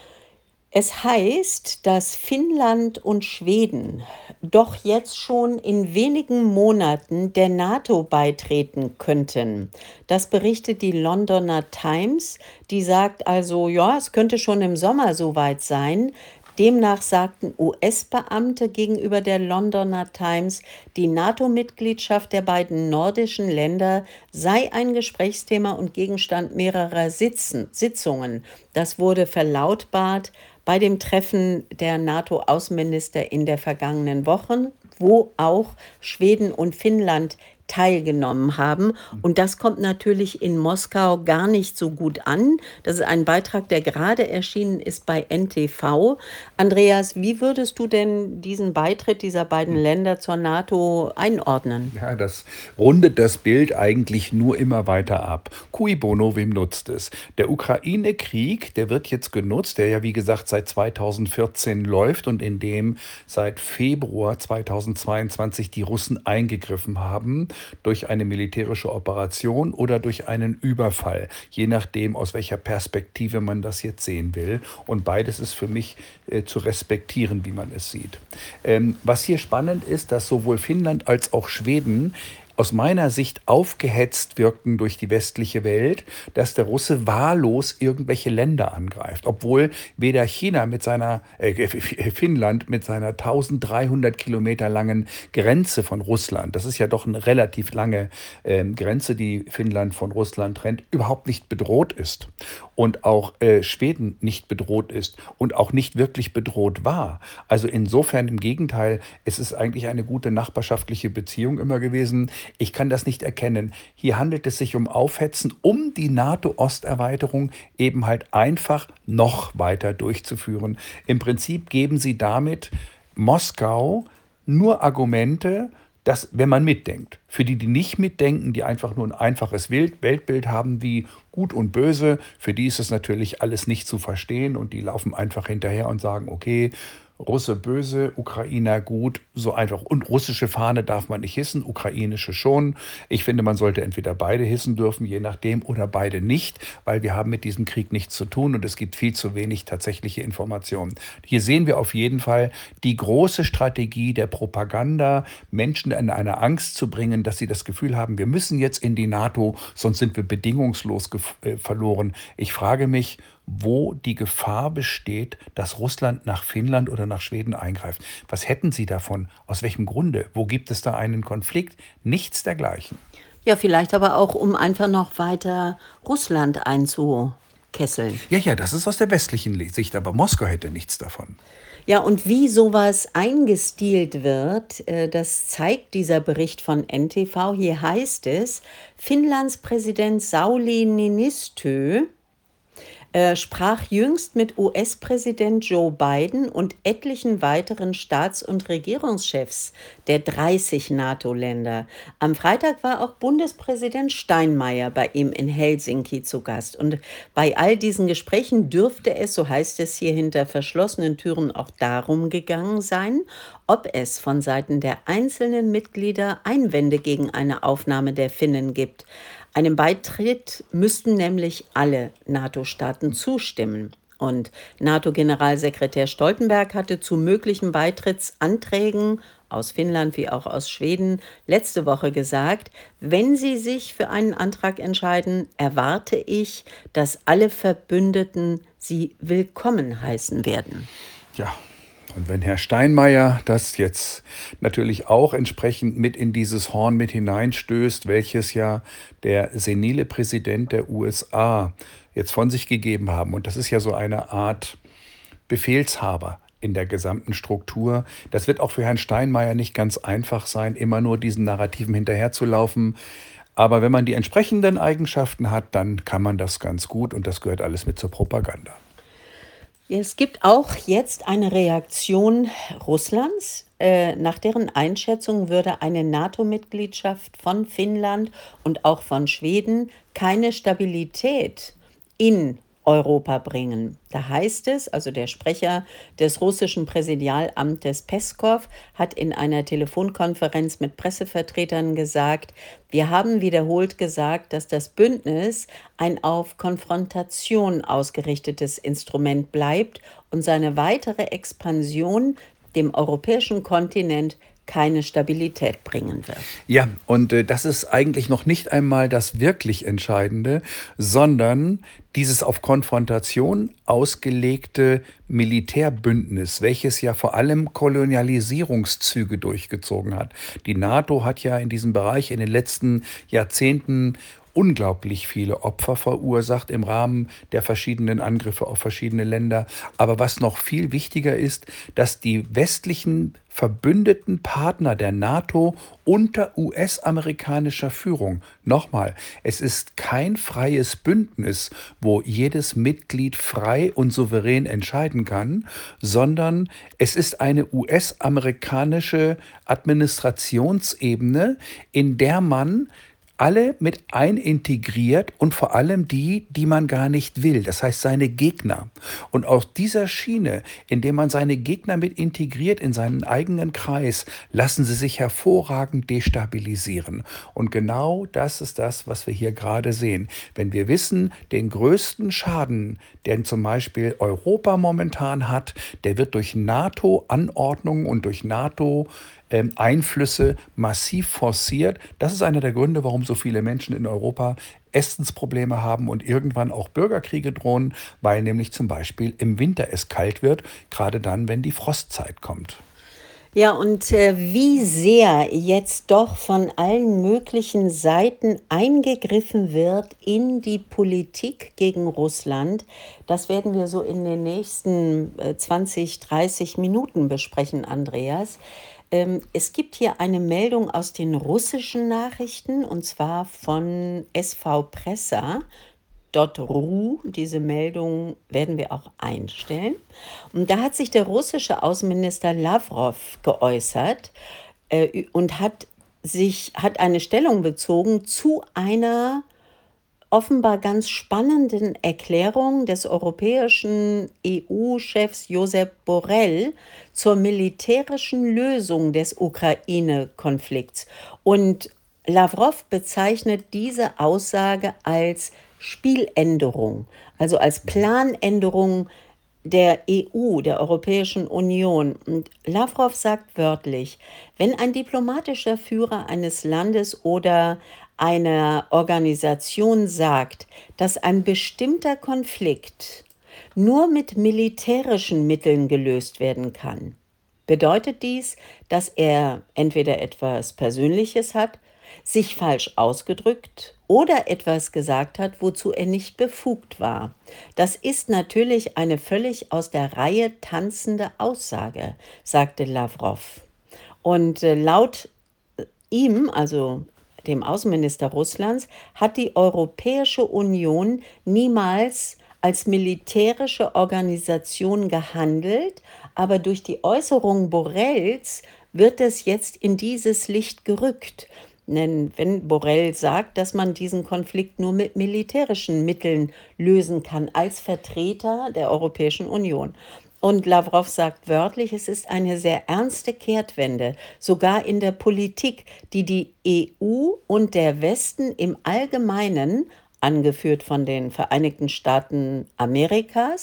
es heißt, dass Finnland und Schweden doch jetzt schon in wenigen Monaten der NATO beitreten könnten. Das berichtet die Londoner Times. Die sagt also, ja, es könnte schon im Sommer soweit sein. Demnach sagten U S-Beamte gegenüber der Londoner Times, die NATO-Mitgliedschaft der beiden nordischen Länder sei ein Gesprächsthema und Gegenstand mehrerer Sitzen, Sitzungen. Das wurde verlautbart bei dem Treffen der NATO-Außenminister in der vergangenen Woche, wo auch Schweden und Finnland teilgenommen haben. Und das kommt natürlich in Moskau gar nicht so gut an. Das ist ein Beitrag, der gerade erschienen ist bei N T V. Andreas, wie würdest du denn diesen Beitritt dieser beiden Länder zur NATO einordnen? Ja, das rundet das Bild eigentlich nur immer weiter ab. Cui bono, wem nutzt es? Der Ukraine-Krieg, der wird jetzt genutzt, der ja wie gesagt seit zweitausendvierzehn läuft und in dem seit Februar zweitausendzweiundzwanzig die Russen eingegriffen haben durch eine militärische Operation oder durch einen Überfall, je nachdem, aus welcher Perspektive man das jetzt sehen will. Und beides ist für mich äh, zu respektieren, wie man es sieht. Ähm, was hier spannend ist, dass sowohl Finnland als auch Schweden aus meiner Sicht aufgehetzt wirkten durch die westliche Welt, dass der Russe wahllos irgendwelche Länder angreift, obwohl weder China mit seiner, äh, Finnland mit seiner tausenddreihundert Kilometer langen Grenze von Russland, das ist ja doch eine relativ lange äh, Grenze, die Finnland von Russland trennt, überhaupt nicht bedroht ist und auch äh, Schweden nicht bedroht ist und auch nicht wirklich bedroht war. Also insofern im Gegenteil, es ist eigentlich eine gute nachbarschaftliche Beziehung immer gewesen. Ich kann das nicht erkennen. Hier handelt es sich um Aufhetzen, um die NATO-Osterweiterung eben halt einfach noch weiter durchzuführen. Im Prinzip geben sie damit Moskau nur Argumente, dass, wenn man mitdenkt. Für die, die nicht mitdenken, die einfach nur ein einfaches Wild- Weltbild haben wie Gut und Böse, für die ist es natürlich alles nicht zu verstehen und die laufen einfach hinterher und sagen, okay, Russe böse, Ukrainer gut, so einfach. Und russische Fahne darf man nicht hissen, ukrainische schon. Ich finde, man sollte entweder beide hissen dürfen, je nachdem, oder beide nicht, weil wir haben mit diesem Krieg nichts zu tun und es gibt viel zu wenig tatsächliche Informationen. Hier sehen wir auf jeden Fall die große Strategie der Propaganda, Menschen in eine Angst zu bringen, dass sie das Gefühl haben, wir müssen jetzt in die NATO, sonst sind wir bedingungslos gef- äh, verloren. Ich frage mich, wo die Gefahr besteht, dass Russland nach Finnland oder nach Schweden eingreift. Was hätten Sie davon? Aus welchem Grunde? Wo gibt es da einen Konflikt? Nichts dergleichen. Ja, vielleicht aber auch, um einfach noch weiter Russland einzukesseln. Ja, ja, das ist aus der westlichen Sicht, aber Moskau hätte nichts davon. Ja, und wie sowas eingestielt wird, äh, das zeigt dieser Bericht von N T V. Hier heißt es, Finnlands Präsident Sauli Niinistö äh, sprach jüngst mit U S-Präsident Joe Biden und etlichen weiteren Staats- und Regierungschefs der dreißig NATO-Länder. Am Freitag war auch Bundespräsident Steinmeier bei ihm in Helsinki zu Gast. Und bei all diesen Gesprächen dürfte es, so heißt es hier hinter verschlossenen Türen, auch darum gegangen sein, ob es von Seiten der einzelnen Mitglieder Einwände gegen eine Aufnahme der Finnen gibt. Einem Beitritt müssten nämlich alle NATO-Staaten zustimmen. Und NATO-Generalsekretär Stoltenberg hatte zu möglichen Beitrittsanträgen aus Finnland wie auch aus Schweden letzte Woche gesagt, wenn sie sich für einen Antrag entscheiden, erwarte ich, dass alle Verbündeten sie willkommen heißen werden. Ja, und wenn Herr Steinmeier das jetzt natürlich auch entsprechend mit in dieses Horn mit hineinstößt, welches ja der senile Präsident der U S A jetzt von sich gegeben haben, und das ist ja so eine Art Befehlshaber in der gesamten Struktur. Das wird auch für Herrn Steinmeier nicht ganz einfach sein, immer nur diesen Narrativen hinterherzulaufen. Aber wenn man die entsprechenden Eigenschaften hat, dann kann man das ganz gut, und das gehört alles mit zur Propaganda. Es gibt auch jetzt eine Reaktion Russlands. Äh, nach deren Einschätzung würde eine NATO-Mitgliedschaft von Finnland und auch von Schweden keine Stabilität in Europa bringen. Da heißt es, also der Sprecher des russischen Präsidialamtes Peskov hat in einer Telefonkonferenz mit Pressevertretern gesagt, wir haben wiederholt gesagt, dass das Bündnis ein auf Konfrontation ausgerichtetes Instrument bleibt und seine weitere Expansion dem europäischen Kontinent keine Stabilität bringen wird. Ja, und äh, das ist eigentlich noch nicht einmal das wirklich Entscheidende, sondern dieses auf Konfrontation ausgelegte Militärbündnis, welches ja vor allem Kolonialisierungszüge durchgezogen hat. Die NATO hat ja in diesem Bereich in den letzten Jahrzehnten unglaublich viele Opfer verursacht im Rahmen der verschiedenen Angriffe auf verschiedene Länder. Aber was noch viel wichtiger ist, dass die westlichen verbündeten Partner der NATO unter U S-amerikanischer Führung, nochmal, es ist kein freies Bündnis, wo jedes Mitglied frei und souverän entscheiden kann, sondern es ist eine U S-amerikanische Administrationsebene, in der man alle mit einintegriert und vor allem die, die man gar nicht will, das heißt seine Gegner. Und aus dieser Schiene, indem man seine Gegner mit integriert in seinen eigenen Kreis, lassen sie sich hervorragend destabilisieren. Und genau das ist das, was wir hier gerade sehen. Wenn wir wissen, den größten Schaden, den zum Beispiel Europa momentan hat, der wird durch NATO-Anordnungen und durch NATO ähm, Einflüsse massiv forciert. Das ist einer der Gründe, warum so viele Menschen in Europa Essensprobleme haben und irgendwann auch Bürgerkriege drohen, weil nämlich zum Beispiel im Winter es kalt wird, gerade dann, wenn die Frostzeit kommt. Ja, und äh, wie sehr jetzt doch von allen möglichen Seiten eingegriffen wird in die Politik gegen Russland, das werden wir so in den nächsten äh, zwanzig, dreißig Minuten besprechen, Andreas. Ähm, es gibt hier eine Meldung aus den russischen Nachrichten, und zwar von S V Pressa. .ru, diese Meldung werden wir auch einstellen. Und da hat sich der russische Außenminister Lavrov geäußert äh, und hat sich hat eine Stellung bezogen zu einer offenbar ganz spannenden Erklärung des europäischen E U-Chefs Josep Borrell zur militärischen Lösung des Ukraine-Konflikts. Und Lavrov bezeichnet diese Aussage als Spieländerung, also als Planänderung der E U, der Europäischen Union. Und Lavrov sagt wörtlich, wenn ein diplomatischer Führer eines Landes oder einer Organisation sagt, dass ein bestimmter Konflikt nur mit militärischen Mitteln gelöst werden kann, bedeutet dies, dass er entweder etwas Persönliches hat, sich falsch ausgedrückt oder etwas gesagt hat, wozu er nicht befugt war. Das ist natürlich eine völlig aus der Reihe tanzende Aussage, sagte Lavrov. Und äh, laut ihm, also dem Außenminister Russlands, hat die Europäische Union niemals als militärische Organisation gehandelt, aber durch die Äußerung Borrells wird es jetzt in dieses Licht gerückt. Denn wenn Borrell sagt, dass man diesen Konflikt nur mit militärischen Mitteln lösen kann, als Vertreter der Europäischen Union. Und Lavrov sagt wörtlich, es ist eine sehr ernste Kehrtwende, sogar in der Politik, die die E U und der Westen im Allgemeinen, angeführt von den Vereinigten Staaten Amerikas,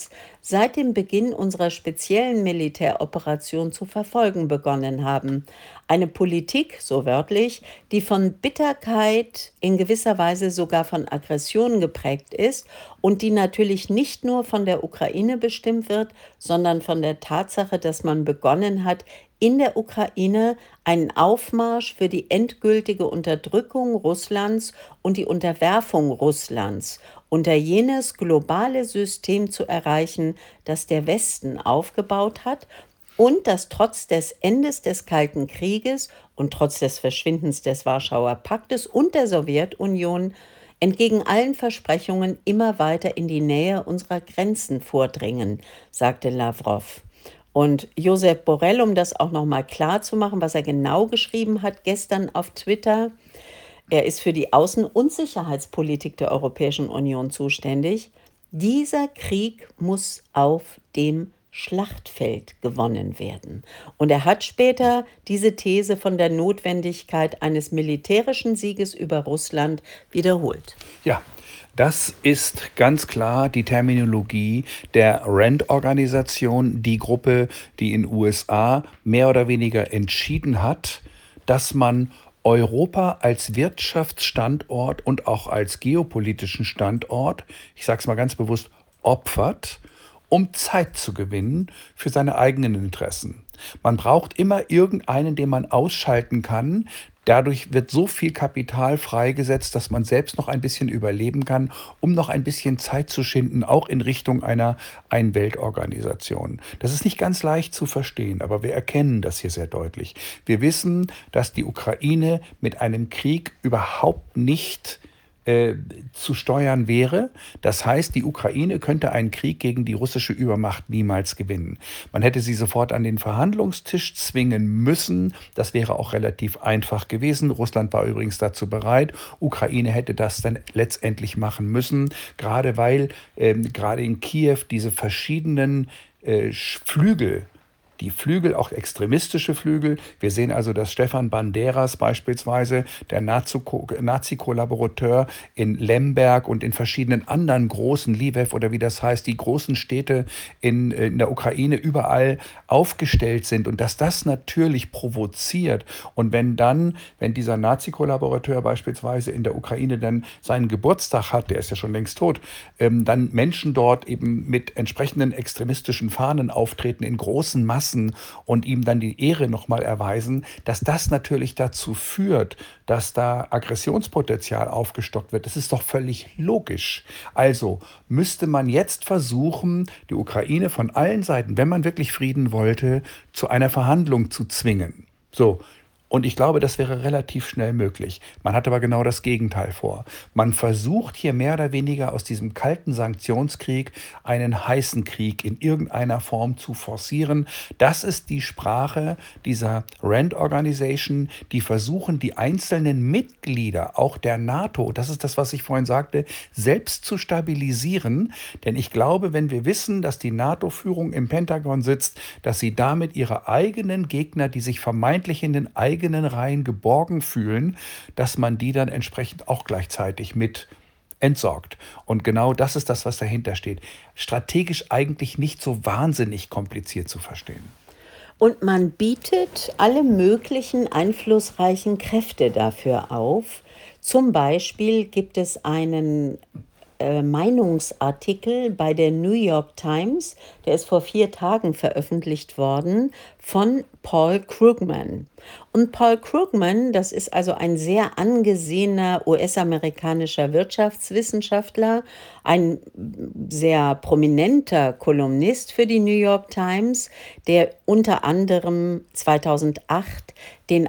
seit dem Beginn unserer speziellen Militäroperation zu verfolgen begonnen haben. Eine Politik, so wörtlich, die von Bitterkeit, in gewisser Weise sogar von Aggression geprägt ist und die natürlich nicht nur von der Ukraine bestimmt wird, sondern von der Tatsache, dass man begonnen hat, in der Ukraine einen Aufmarsch für die endgültige Unterdrückung Russlands und die Unterwerfung Russlands unter jenes globale System zu erreichen, das der Westen aufgebaut hat und das trotz des Endes des Kalten Krieges und trotz des Verschwindens des Warschauer Paktes und der Sowjetunion entgegen allen Versprechungen immer weiter in die Nähe unserer Grenzen vordringen, sagte Lavrov. Und Josep Borrell, um das auch noch mal klar zu machen, was er genau geschrieben hat gestern auf Twitter, er ist für die Außen- und Sicherheitspolitik der Europäischen Union zuständig. Dieser Krieg muss auf dem Schlachtfeld gewonnen werden. Und er hat später diese These von der Notwendigkeit eines militärischen Sieges über Russland wiederholt. Ja, das ist ganz klar die Terminologie der RAND-Organisation, die Gruppe, die in den U S A mehr oder weniger entschieden hat, dass man Europa als Wirtschaftsstandort und auch als geopolitischen Standort, ich sage es mal ganz bewusst, opfert, um Zeit zu gewinnen für seine eigenen Interessen. Man braucht immer irgendeinen, den man ausschalten kann. Dadurch wird so viel Kapital freigesetzt, dass man selbst noch ein bisschen überleben kann, um noch ein bisschen Zeit zu schinden, auch in Richtung einer Ein-Welt-Organisation. Das ist nicht ganz leicht zu verstehen, aber wir erkennen das hier sehr deutlich. Wir wissen, dass die Ukraine mit einem Krieg überhaupt nicht äh, zu steuern wäre. Das heißt, die Ukraine könnte einen Krieg gegen die russische Übermacht niemals gewinnen. Man hätte sie sofort an den Verhandlungstisch zwingen müssen. Das wäre auch relativ einfach gewesen. Russland war übrigens dazu bereit. Ukraine hätte das dann letztendlich machen müssen, gerade weil ähm, gerade in Kiew diese verschiedenen äh, Flügel, die Flügel, auch extremistische Flügel. Wir sehen also, dass Stefan Banderas beispielsweise, der Nazo- Nazi-Kollaborateur in Lemberg und in verschiedenen anderen großen, Lviv oder wie das heißt, die großen Städte in, in der Ukraine überall aufgestellt sind und dass das natürlich provoziert. Und wenn dann, wenn dieser Nazi-Kollaborateur beispielsweise in der Ukraine dann seinen Geburtstag hat, der ist ja schon längst tot, ähm, dann Menschen dort eben mit entsprechenden extremistischen Fahnen auftreten in großen Massen und ihm dann die Ehre nochmal erweisen, dass das natürlich dazu führt, dass da Aggressionspotenzial aufgestockt wird. Das ist doch völlig logisch. Also müsste man jetzt versuchen, die Ukraine von allen Seiten, wenn man wirklich Frieden wollte, zu einer Verhandlung zu zwingen. So. Und ich glaube, das wäre relativ schnell möglich. Man hat aber genau das Gegenteil vor. Man versucht hier mehr oder weniger aus diesem kalten Sanktionskrieg einen heißen Krieg in irgendeiner Form zu forcieren. Das ist die Sprache dieser RAND Organisation, die versuchen, die einzelnen Mitglieder, auch der NATO, das ist das, was ich vorhin sagte, selbst zu stabilisieren. Denn ich glaube, wenn wir wissen, dass die NATO-Führung im Pentagon sitzt, dass sie damit ihre eigenen Gegner, die sich vermeintlich in den eigenen Reihen geborgen fühlen, dass man die dann entsprechend auch gleichzeitig mit entsorgt. Und genau das ist das, was dahinter steht. Strategisch eigentlich nicht so wahnsinnig kompliziert zu verstehen. Und man bietet alle möglichen einflussreichen Kräfte dafür auf. Zum Beispiel gibt es einen äh, Meinungsartikel bei der New York Times, der ist vor vier Tagen veröffentlicht worden, von Paul Krugman. Und Paul Krugman, das ist also ein sehr angesehener U S-amerikanischer Wirtschaftswissenschaftler, ein sehr prominenter Kolumnist für die New York Times, der unter anderem zweitausendacht den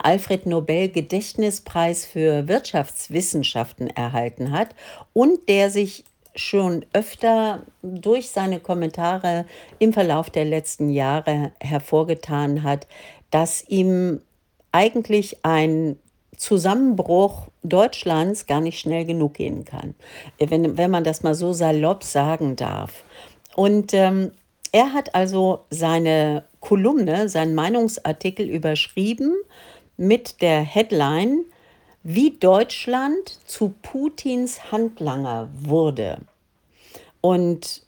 Alfred-Nobel-Gedächtnispreis für Wirtschaftswissenschaften erhalten hat und der sich schon öfter durch seine Kommentare im Verlauf der letzten Jahre hervorgetan hat, dass ihm eigentlich ein Zusammenbruch Deutschlands gar nicht schnell genug gehen kann, wenn, wenn man das mal so salopp sagen darf. Und ähm, er hat also seine Kolumne, seinen Meinungsartikel überschrieben mit der Headline: Wie Deutschland zu Putins Handlanger wurde. Und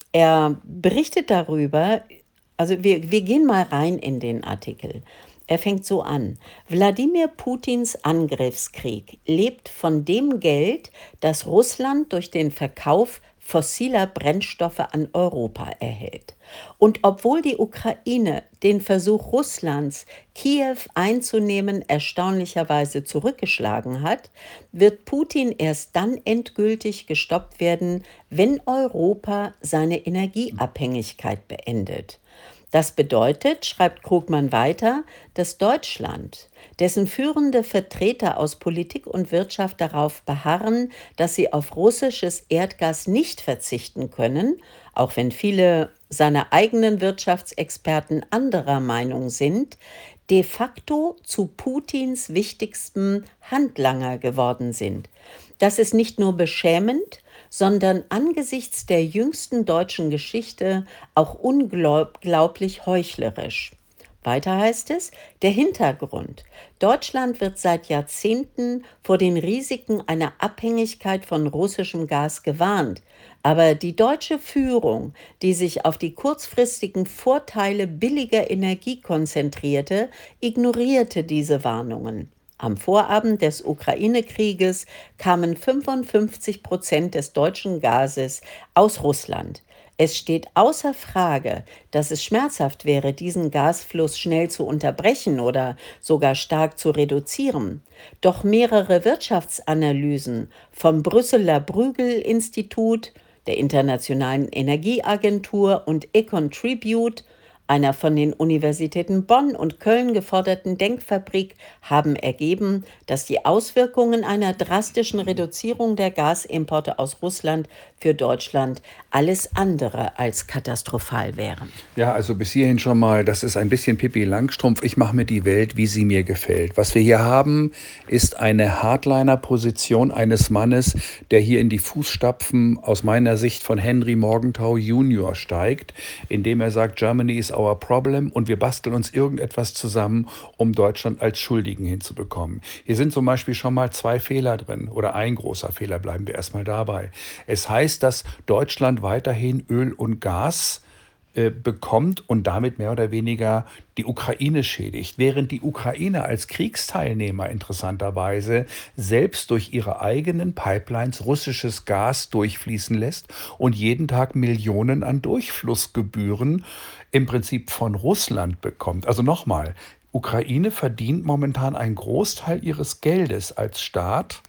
Er berichtet darüber, also wir, wir gehen mal rein in den Artikel. Er fängt so an. Wladimir Putins Angriffskrieg lebt von dem Geld, das Russland durch den Verkauf fossiler Brennstoffe an Europa erhält. Und obwohl die Ukraine den Versuch Russlands, Kiew einzunehmen, erstaunlicherweise zurückgeschlagen hat, wird Putin erst dann endgültig gestoppt werden, wenn Europa seine Energieabhängigkeit beendet. Das bedeutet, schreibt Krugman weiter, dass Deutschland, dessen führende Vertreter aus Politik und Wirtschaft darauf beharren, dass sie auf russisches Erdgas nicht verzichten können, auch wenn viele seiner eigenen Wirtschaftsexperten anderer Meinung sind, de facto zu Putins wichtigstem Handlanger geworden sind. Das ist nicht nur beschämend, sondern angesichts der jüngsten deutschen Geschichte auch unglaublich heuchlerisch. Weiter heißt es, der Hintergrund. Deutschland wird seit Jahrzehnten vor den Risiken einer Abhängigkeit von russischem Gas gewarnt. Aber die deutsche Führung, die sich auf die kurzfristigen Vorteile billiger Energie konzentrierte, ignorierte diese Warnungen. Am Vorabend des Ukraine-Krieges kamen fünfundfünfzig Prozent des deutschen Gases aus Russland. Es steht außer Frage, dass es schmerzhaft wäre, diesen Gasfluss schnell zu unterbrechen oder sogar stark zu reduzieren. Doch mehrere Wirtschaftsanalysen vom Brüsseler Bruegel-Institut, der Internationalen Energieagentur und Econtribute, einer von den Universitäten Bonn und Köln geforderten Denkfabrik, haben ergeben, dass die Auswirkungen einer drastischen Reduzierung der Gasimporte aus Russland für Deutschland alles andere als katastrophal wären. Ja, also bis hierhin schon mal, das ist ein bisschen Pippi Langstrumpf. Ich mache mir die Welt, wie sie mir gefällt. Was wir hier haben, ist eine Hardliner-Position eines Mannes, der hier in die Fußstapfen aus meiner Sicht von Henry Morgenthau Junior steigt, indem er sagt, Germany is our problem und wir basteln uns irgendetwas zusammen, um Deutschland als Schuldigen hinzubekommen. Hier sind zum Beispiel schon mal zwei Fehler drin oder ein großer Fehler, bleiben wir erstmal dabei. Es heißt, dass Deutschland weiterhin Öl und Gas äh, bekommt und damit mehr oder weniger die Ukraine schädigt, während die Ukraine als Kriegsteilnehmer interessanterweise selbst durch ihre eigenen Pipelines russisches Gas durchfließen lässt und jeden Tag Millionen an Durchflussgebühren im Prinzip von Russland bekommt. Also nochmal, Ukraine verdient momentan einen Großteil ihres Geldes als Staat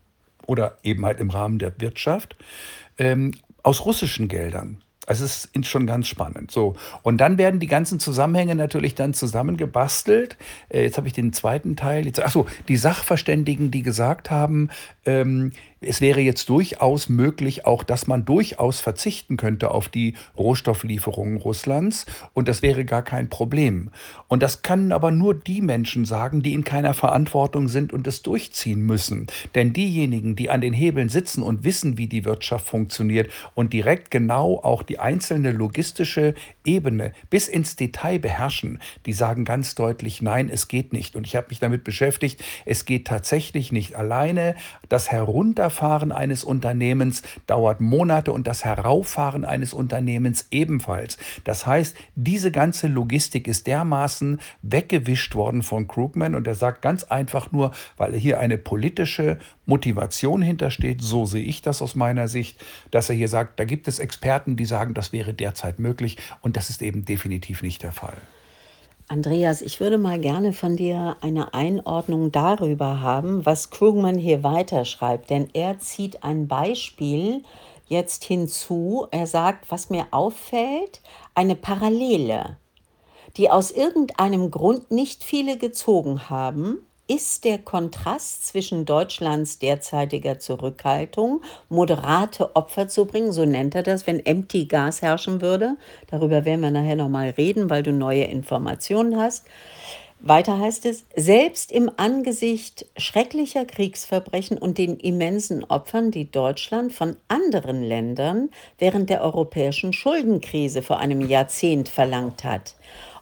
oder eben halt im Rahmen der Wirtschaft ähm, aus russischen Geldern. Also es ist schon ganz spannend. So. Und dann werden die ganzen Zusammenhänge natürlich dann zusammengebastelt. Äh, jetzt habe ich den zweiten Teil. Jetzt, achso, die Sachverständigen, die gesagt haben, ähm, es wäre jetzt durchaus möglich, auch dass man durchaus verzichten könnte auf die Rohstofflieferungen Russlands und das wäre gar kein Problem. Und das können aber nur die Menschen sagen, die in keiner Verantwortung sind und es durchziehen müssen. Denn diejenigen, die an den Hebeln sitzen und wissen, wie die Wirtschaft funktioniert und direkt genau auch die einzelne logistische Ebene bis ins Detail beherrschen, die sagen ganz deutlich, nein, es geht nicht. Und ich habe mich damit beschäftigt, es geht tatsächlich nicht alleine. Das Herunterfahren eines Unternehmens dauert Monate und das Herauffahren eines Unternehmens ebenfalls. Das heißt, diese ganze Logistik ist dermaßen weggewischt worden von Krugman und er sagt ganz einfach nur, weil hier eine politische Motivation hintersteht, so sehe ich das aus meiner Sicht, dass er hier sagt, da gibt es Experten, die sagen, das wäre derzeit möglich und das ist eben definitiv nicht der Fall. Andreas, ich würde mal gerne von dir eine Einordnung darüber haben, was Krugman hier weiterschreibt, denn er zieht ein Beispiel jetzt hinzu. Er sagt, was mir auffällt, eine Parallele, die aus irgendeinem Grund nicht viele gezogen haben, ist der Kontrast zwischen Deutschlands derzeitiger Zurückhaltung, moderate Opfer zu bringen, so nennt er das, wenn Empty Gas herrschen würde. Darüber werden wir nachher nochmal reden, weil du neue Informationen hast. Weiter heißt es, selbst im Angesicht schrecklicher Kriegsverbrechen und den immensen Opfern, die Deutschland von anderen Ländern während der europäischen Schuldenkrise vor einem Jahrzehnt verlangt hat.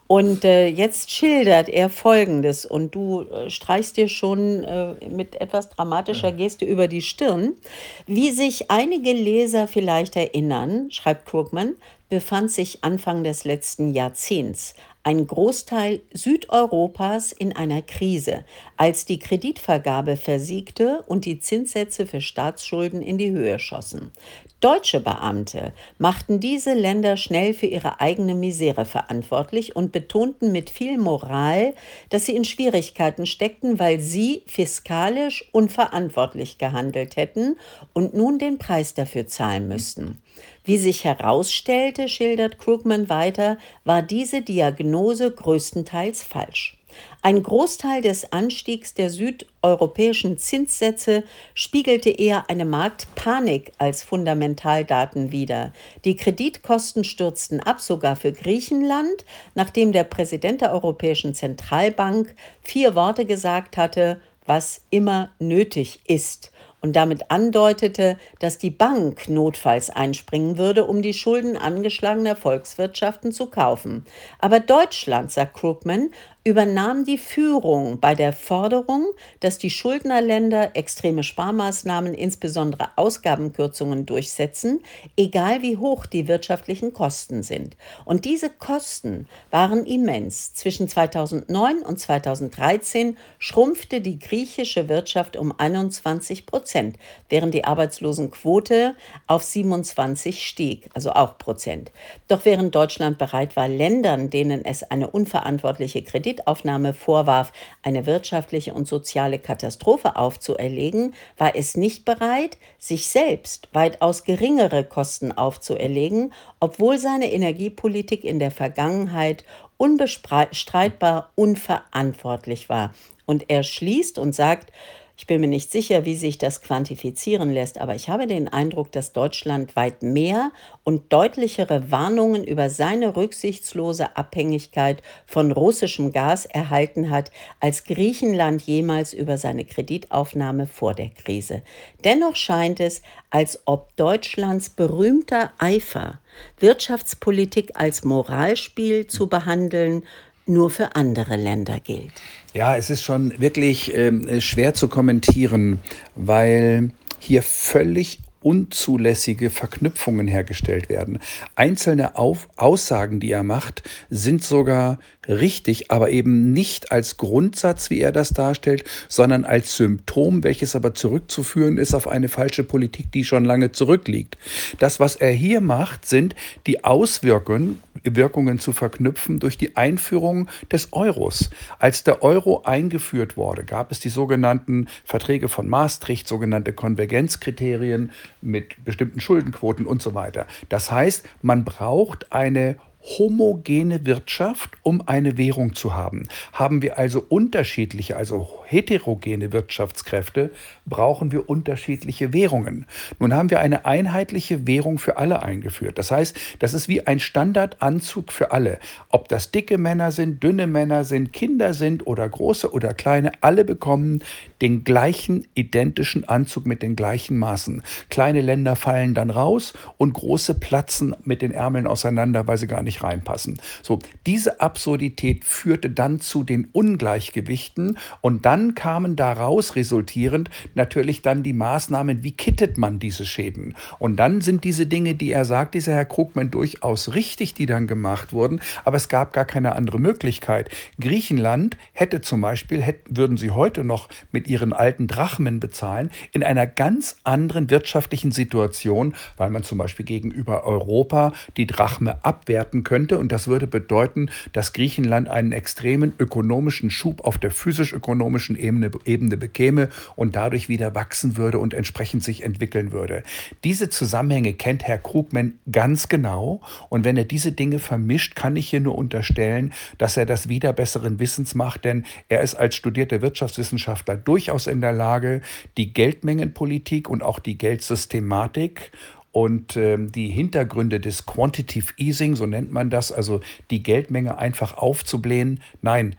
Und äh, jetzt schildert er Folgendes und du äh, streichst dir schon äh, mit etwas dramatischer Geste über die Stirn. Wie sich einige Leser vielleicht erinnern, schreibt Krugman, befand sich Anfang des letzten Jahrzehnts ein Großteil Südeuropas in einer Krise, als die Kreditvergabe versiegte und die Zinssätze für Staatsschulden in die Höhe schossen. Deutsche Beamte machten diese Länder schnell für ihre eigene Misere verantwortlich und betonten mit viel Moral, dass sie in Schwierigkeiten steckten, weil sie fiskalisch unverantwortlich gehandelt hätten und nun den Preis dafür zahlen müssten. Wie sich herausstellte, schildert Krugman weiter, war diese Diagnose größtenteils falsch. Ein Großteil des Anstiegs der südeuropäischen Zinssätze spiegelte eher eine Marktpanik als Fundamentaldaten wider. Die Kreditkosten stürzten ab, sogar für Griechenland, nachdem der Präsident der Europäischen Zentralbank vier Worte gesagt hatte, was immer nötig ist, und damit andeutete, dass die Bank notfalls einspringen würde, um die Schulden angeschlagener Volkswirtschaften zu kaufen. Aber Deutschland, sagt Krugman, übernahm die Führung bei der Forderung, dass die Schuldnerländer extreme Sparmaßnahmen, insbesondere Ausgabenkürzungen, durchsetzen, egal wie hoch die wirtschaftlichen Kosten sind. Und diese Kosten waren immens. Zwischen zweitausendneun und zweitausenddreizehn schrumpfte die griechische Wirtschaft um einundzwanzig Prozent, während die Arbeitslosenquote auf siebenundzwanzig stieg, also auch Prozent. Doch während Deutschland bereit war, Ländern, denen es eine unverantwortliche Kreditaufnahme vorwarf, eine wirtschaftliche und soziale Katastrophe aufzuerlegen, war es nicht bereit, sich selbst weitaus geringere Kosten aufzuerlegen, obwohl seine Energiepolitik in der Vergangenheit unbestreitbar unverantwortlich war. Und er schließt und sagt, ich bin mir nicht sicher, wie sich das quantifizieren lässt, aber ich habe den Eindruck, dass Deutschland weit mehr und deutlichere Warnungen über seine rücksichtslose Abhängigkeit von russischem Gas erhalten hat, als Griechenland jemals über seine Kreditaufnahme vor der Krise. Dennoch scheint es, als ob Deutschlands berühmter Eifer, Wirtschaftspolitik als Moralspiel zu behandeln, nur für andere Länder gilt. Ja, es ist schon wirklich ähm, schwer zu kommentieren, weil hier völlig unzulässige Verknüpfungen hergestellt werden. Einzelne Auf Aussagen, die er macht, sind sogar richtig, aber eben nicht als Grundsatz, wie er das darstellt, sondern als Symptom, welches aber zurückzuführen ist auf eine falsche Politik, die schon lange zurückliegt. Das, was er hier macht, sind die Auswirkungen Wirkungen zu verknüpfen durch die Einführung des Euros. Als der Euro eingeführt wurde, gab es die sogenannten Verträge von Maastricht, sogenannte Konvergenzkriterien mit bestimmten Schuldenquoten und so weiter. Das heißt, man braucht eine homogene Wirtschaft, um eine Währung zu haben. Haben wir also unterschiedliche, also heterogene Wirtschaftskräfte, brauchen wir unterschiedliche Währungen. Nun haben wir eine einheitliche Währung für alle eingeführt. Das heißt, das ist wie ein Standardanzug für alle. Ob das dicke Männer sind, dünne Männer sind, Kinder sind oder große oder kleine, alle bekommen den gleichen identischen Anzug mit den gleichen Maßen. Kleine Länder fallen dann raus und große platzen mit den Ärmeln auseinander, weil sie gar nicht reinpassen. So, diese Absurdität führte dann zu den Ungleichgewichten und dann kamen daraus resultierend natürlich dann die Maßnahmen, wie kittet man diese Schäden? Und dann sind diese Dinge, die er sagt, dieser Herr Krugman, durchaus richtig, die dann gemacht wurden, aber es gab gar keine andere Möglichkeit. Griechenland hätte zum Beispiel, hätten, würden sie heute noch mit ihren alten Drachmen bezahlen, in einer ganz anderen wirtschaftlichen Situation, weil man zum Beispiel gegenüber Europa die Drachme abwerten könnte. Und das würde bedeuten, dass Griechenland einen extremen ökonomischen Schub auf der physisch-ökonomischen Ebene, Ebene bekäme und dadurch wieder wachsen würde und entsprechend sich entwickeln würde. Diese Zusammenhänge kennt Herr Krugman ganz genau. Und wenn er diese Dinge vermischt, kann ich hier nur unterstellen, dass er das wieder besseren Wissens macht, denn er ist als studierter Wirtschaftswissenschaftler durchaus in der Lage, die Geldmengenpolitik und auch die Geldsystematik und ähm, die Hintergründe des Quantitative Easing, so nennt man das, also die Geldmenge einfach aufzublähen. Nein,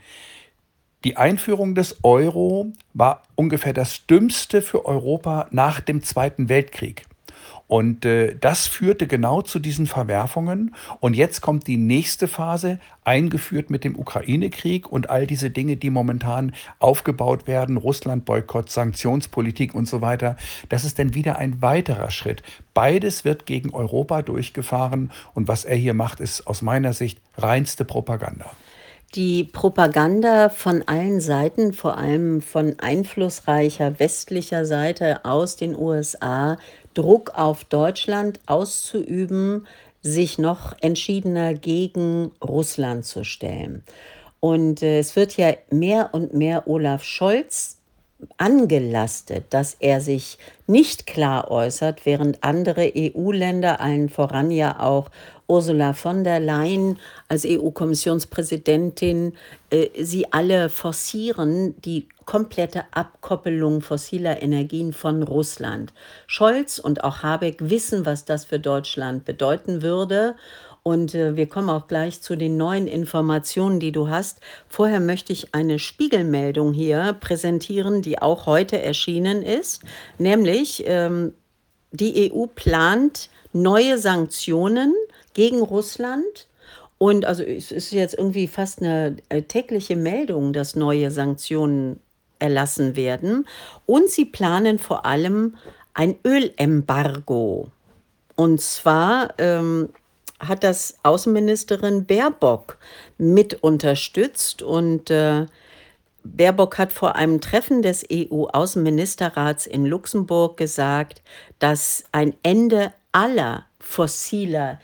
die Einführung des Euro war ungefähr das Dümmste für Europa nach dem Zweiten Weltkrieg. Und äh, das führte genau zu diesen Verwerfungen. Und jetzt kommt die nächste Phase, eingeführt mit dem Ukraine-Krieg und all diese Dinge, die momentan aufgebaut werden, Russland-Boykott, Sanktionspolitik und so weiter. Das ist dann wieder ein weiterer Schritt. Beides wird gegen Europa durchgefahren und was er hier macht, ist aus meiner Sicht reinste Propaganda. Die Propaganda von allen Seiten, vor allem von einflussreicher westlicher Seite aus den U S A, Druck auf Deutschland auszuüben, sich noch entschiedener gegen Russland zu stellen. Und äh, es wird ja mehr und mehr Olaf Scholz angelastet, dass er sich nicht klar äußert, während andere E U-Länder, allen voran ja auch Ursula von der Leyen als E U-Kommissionspräsidentin, äh, sie alle forcieren die komplette Abkoppelung fossiler Energien von Russland. Scholz und auch Habeck wissen, was das für Deutschland bedeuten würde. Und äh, wir kommen auch gleich zu den neuen Informationen, die du hast. Vorher möchte ich eine Spiegelmeldung hier präsentieren, die auch heute erschienen ist. Nämlich, ähm, die E U plant neue Sanktionen gegen Russland. Und also es ist jetzt irgendwie fast eine äh, tägliche Meldung, dass neue Sanktionen erlassen werden. Und sie planen vor allem ein Ölembargo. Und zwar ähm, hat das Außenministerin Baerbock mit unterstützt. Und äh, Baerbock hat vor einem Treffen des E U-Außenministerrats in Luxemburg gesagt, dass ein Ende aller fossiler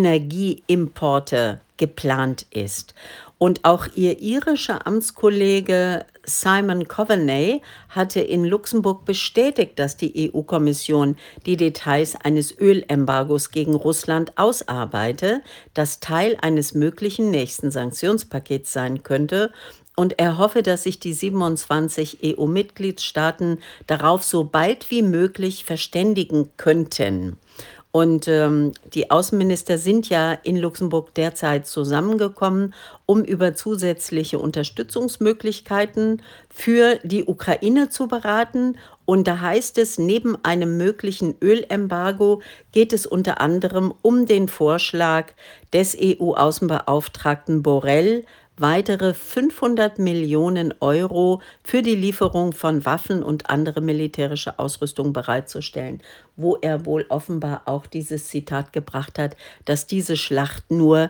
Energieimporte geplant ist. Und auch ihr irischer Amtskollege Simon Coveney hatte in Luxemburg bestätigt, dass die E U-Kommission die Details eines Ölembargos gegen Russland ausarbeite, das Teil eines möglichen nächsten Sanktionspakets sein könnte. Und er hoffe, dass sich die siebenundzwanzig E U-Mitgliedstaaten darauf so bald wie möglich verständigen könnten. Und ähm, die Außenminister sind ja in Luxemburg derzeit zusammengekommen, um über zusätzliche Unterstützungsmöglichkeiten für die Ukraine zu beraten. Und da heißt es, neben einem möglichen Ölembargo geht es unter anderem um den Vorschlag des E U-Außenbeauftragten Borrell, weitere fünfhundert Millionen Euro für die Lieferung von Waffen und andere militärische Ausrüstung bereitzustellen, wo er wohl offenbar auch dieses Zitat gebracht hat, dass diese Schlacht nur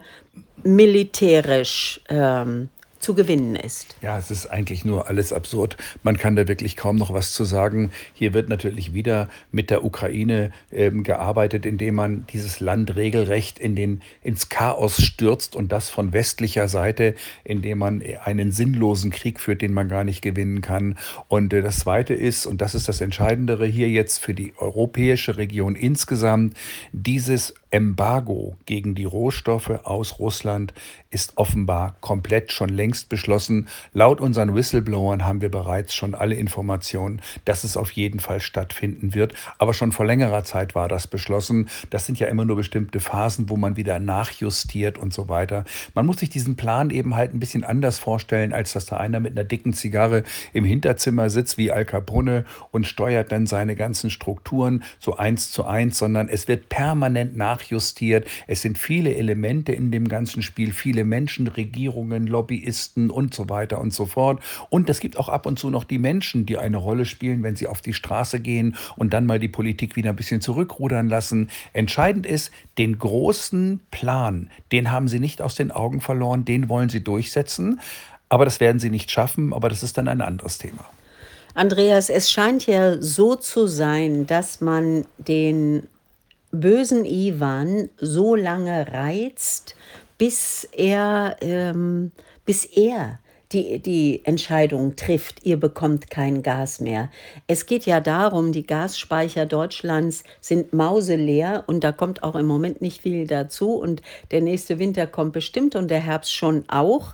militärisch ähm, zu gewinnen ist. Ja, es ist eigentlich nur alles absurd. Man kann da wirklich kaum noch was zu sagen. Hier wird natürlich wieder mit der Ukraine ähm, gearbeitet, indem man dieses Land regelrecht in den, ins Chaos stürzt und das von westlicher Seite, indem man einen sinnlosen Krieg führt, den man gar nicht gewinnen kann. Und äh, das Zweite ist, und das ist das Entscheidendere hier jetzt für die europäische Region insgesamt, dieses Embargo gegen die Rohstoffe aus Russland ist offenbar komplett schon längst beschlossen. Laut unseren Whistleblowern haben wir bereits schon alle Informationen, dass es auf jeden Fall stattfinden wird. Aber schon vor längerer Zeit war das beschlossen. Das sind ja immer nur bestimmte Phasen, wo man wieder nachjustiert und so weiter. Man muss sich diesen Plan eben halt ein bisschen anders vorstellen, als dass da einer mit einer dicken Zigarre im Hinterzimmer sitzt wie Al Capone und steuert dann seine ganzen Strukturen so eins zu eins, sondern es wird permanent nachjustiert. Es sind viele Elemente in dem ganzen Spiel, viele Menschen, Regierungen, Lobbyisten und so weiter und so fort. Und es gibt auch ab und zu noch die Menschen, die eine Rolle spielen, wenn sie auf die Straße gehen und dann mal die Politik wieder ein bisschen zurückrudern lassen. Entscheidend ist, den großen Plan, den haben sie nicht aus den Augen verloren, den wollen sie durchsetzen. Aber das werden sie nicht schaffen, aber das ist dann ein anderes Thema. Andreas, es scheint ja so zu sein, dass man den bösen Iwan so lange reizt, bis er, ähm, bis er die, die Entscheidung trifft, ihr bekommt kein Gas mehr. Es geht ja darum, die Gasspeicher Deutschlands sind mauseleer und da kommt auch im Moment nicht viel dazu und der nächste Winter kommt bestimmt und der Herbst schon auch.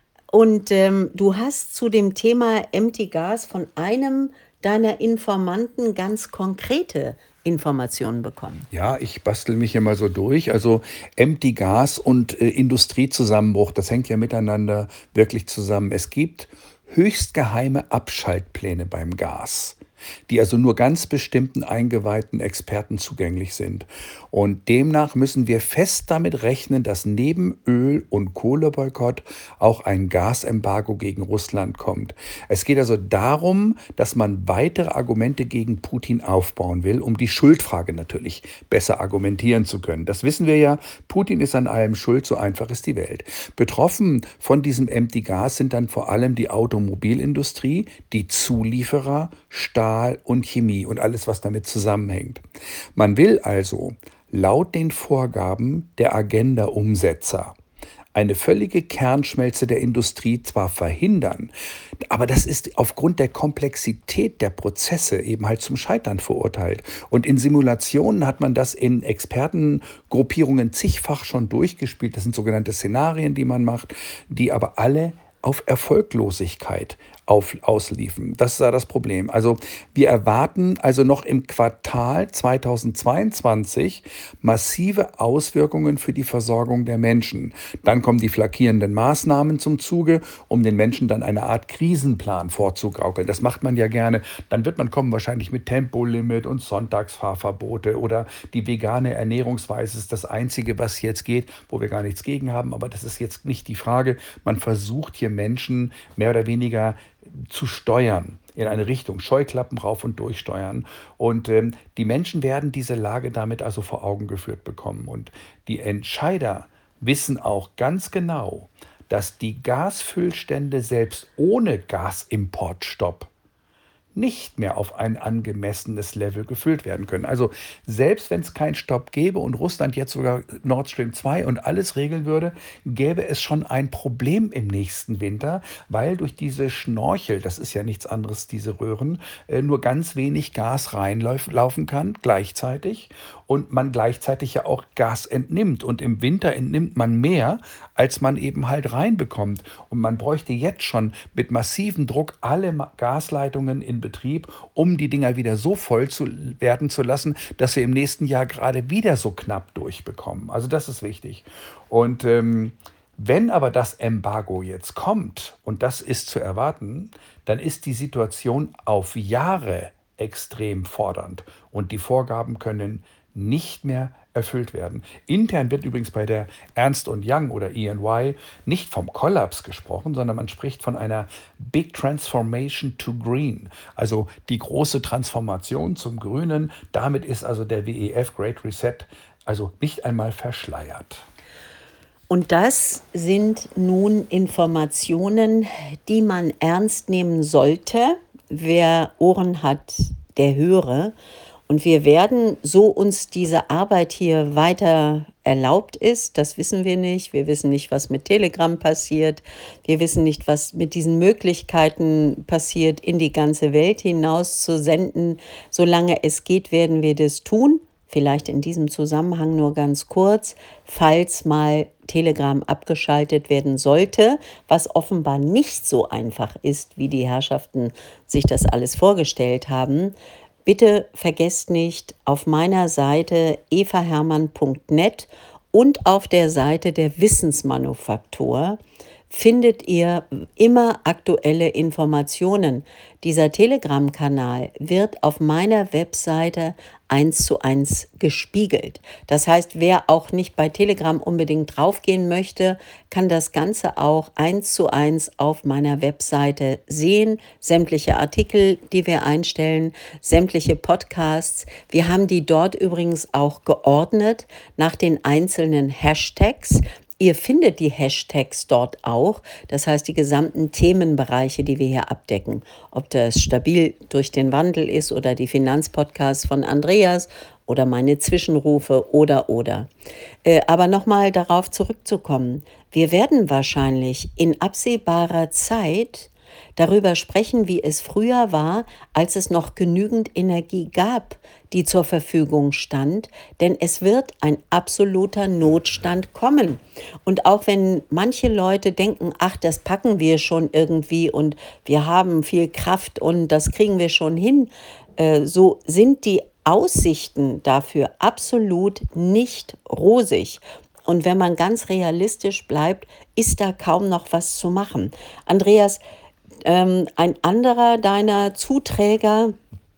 Und ähm, du hast zu dem Thema Empty Gas von einem deiner Informanten ganz konkrete Informationen bekommen. Ja, ich bastel mich immer so durch. Also Empty Gas und äh, Industriezusammenbruch, das hängt ja miteinander wirklich zusammen. Es gibt höchst geheime Abschaltpläne beim Gas. die also nur ganz bestimmten eingeweihten Experten zugänglich sind. Und demnach müssen wir fest damit rechnen, dass neben Öl- und Kohleboykott auch ein Gasembargo gegen Russland kommt. Es geht also darum, dass man weitere Argumente gegen Putin aufbauen will, um die Schuldfrage natürlich besser argumentieren zu können. Das wissen wir ja, Putin ist an allem schuld, so einfach ist die Welt. Betroffen von diesem Empty Gas sind dann vor allem die Automobilindustrie, die Zulieferer, Stahl und Chemie und alles, was damit zusammenhängt. Man will also laut den Vorgaben der Agenda-Umsetzer eine völlige Kernschmelze der Industrie zwar verhindern, aber das ist aufgrund der Komplexität der Prozesse eben halt zum Scheitern verurteilt. Und in Simulationen hat man das in Expertengruppierungen zigfach schon durchgespielt. Das sind sogenannte Szenarien, die man macht, die aber alle auf Erfolglosigkeit auf, ausliefen. Das ist ja das Problem. Also wir erwarten also noch im Quartal zweitausendzweiundzwanzig massive Auswirkungen für die Versorgung der Menschen. Dann kommen die flankierenden Maßnahmen zum Zuge, um den Menschen dann eine Art Krisenplan vorzugaukeln. Das macht man ja gerne. Dann wird man kommen wahrscheinlich mit Tempolimit und Sonntagsfahrverbote oder die vegane Ernährungsweise ist das Einzige, was jetzt geht, wo wir gar nichts gegen haben. Aber das ist jetzt nicht die Frage. Man versucht hier Menschen mehr oder weniger zu steuern in eine Richtung, Scheuklappen rauf und durchsteuern. Und ähm, die Menschen werden diese Lage damit also vor Augen geführt bekommen. Und die Entscheider wissen auch ganz genau, dass die Gasfüllstände selbst ohne Gasimportstopp nicht mehr auf ein angemessenes Level gefüllt werden können. Also selbst wenn es keinen Stopp gäbe und Russland jetzt sogar Nord Stream zwei und alles regeln würde, gäbe es schon ein Problem im nächsten Winter, weil durch diese Schnorchel, das ist ja nichts anderes, diese Röhren, äh, nur ganz wenig Gas reinlaufen kann gleichzeitig und man gleichzeitig ja auch Gas entnimmt. Und im Winter entnimmt man mehr, als man eben halt reinbekommt. Und man bräuchte jetzt schon mit massivem Druck alle Ma- Gasleitungen in Betrieb, um die Dinger wieder so voll zu werden zu lassen, dass wir im nächsten Jahr gerade wieder so knapp durchbekommen. Also das ist wichtig. Und ähm, wenn aber das Embargo jetzt kommt, und das ist zu erwarten, dann ist die Situation auf Jahre extrem fordernd und die Vorgaben können nicht mehr erfüllt werden. Intern wird übrigens bei der Ernst und Young oder E Y nicht vom Kollaps gesprochen, sondern man spricht von einer Big Transformation to Green, also die große Transformation zum Grünen. Damit ist also der W E F Great Reset also nicht einmal verschleiert. Und das sind nun Informationen, die man ernst nehmen sollte. Wer Ohren hat, der höre. Und wir werden, so uns diese Arbeit hier weiter erlaubt ist, das wissen wir nicht. Wir wissen nicht, was mit Telegram passiert. Wir wissen nicht, was mit diesen Möglichkeiten passiert, in die ganze Welt hinaus zu senden. Solange es geht, werden wir das tun. Vielleicht in diesem Zusammenhang nur ganz kurz, falls mal Telegram abgeschaltet werden sollte, was offenbar nicht so einfach ist, wie die Herrschaften sich das alles vorgestellt haben. Bitte vergesst nicht, auf meiner Seite eva hermann punkt net und auf der Seite der Wissensmanufaktur findet ihr immer aktuelle Informationen. Dieser Telegram-Kanal wird auf meiner Webseite eins zu eins gespiegelt. Das heißt, wer auch nicht bei Telegram unbedingt draufgehen möchte, kann das Ganze auch eins zu eins auf meiner Webseite sehen. Sämtliche Artikel, die wir einstellen, sämtliche Podcasts. Wir haben die dort übrigens auch geordnet nach den einzelnen Hashtags. Ihr findet die Hashtags dort auch, das heißt die gesamten Themenbereiche, die wir hier abdecken. Ob das stabil durch den Wandel ist oder die Finanzpodcasts von Andreas oder meine Zwischenrufe oder oder. Äh, aber nochmal darauf zurückzukommen. Wir werden wahrscheinlich in absehbarer Zeit darüber sprechen, wie es früher war, als es noch genügend Energie gab, die zur Verfügung stand, denn es wird ein absoluter Notstand kommen. Und auch wenn manche Leute denken, ach, das packen wir schon irgendwie und wir haben viel Kraft und das kriegen wir schon hin, äh, so sind die Aussichten dafür absolut nicht rosig. Und wenn man ganz realistisch bleibt, ist da kaum noch was zu machen. Andreas, ähm, ein anderer deiner Zuträger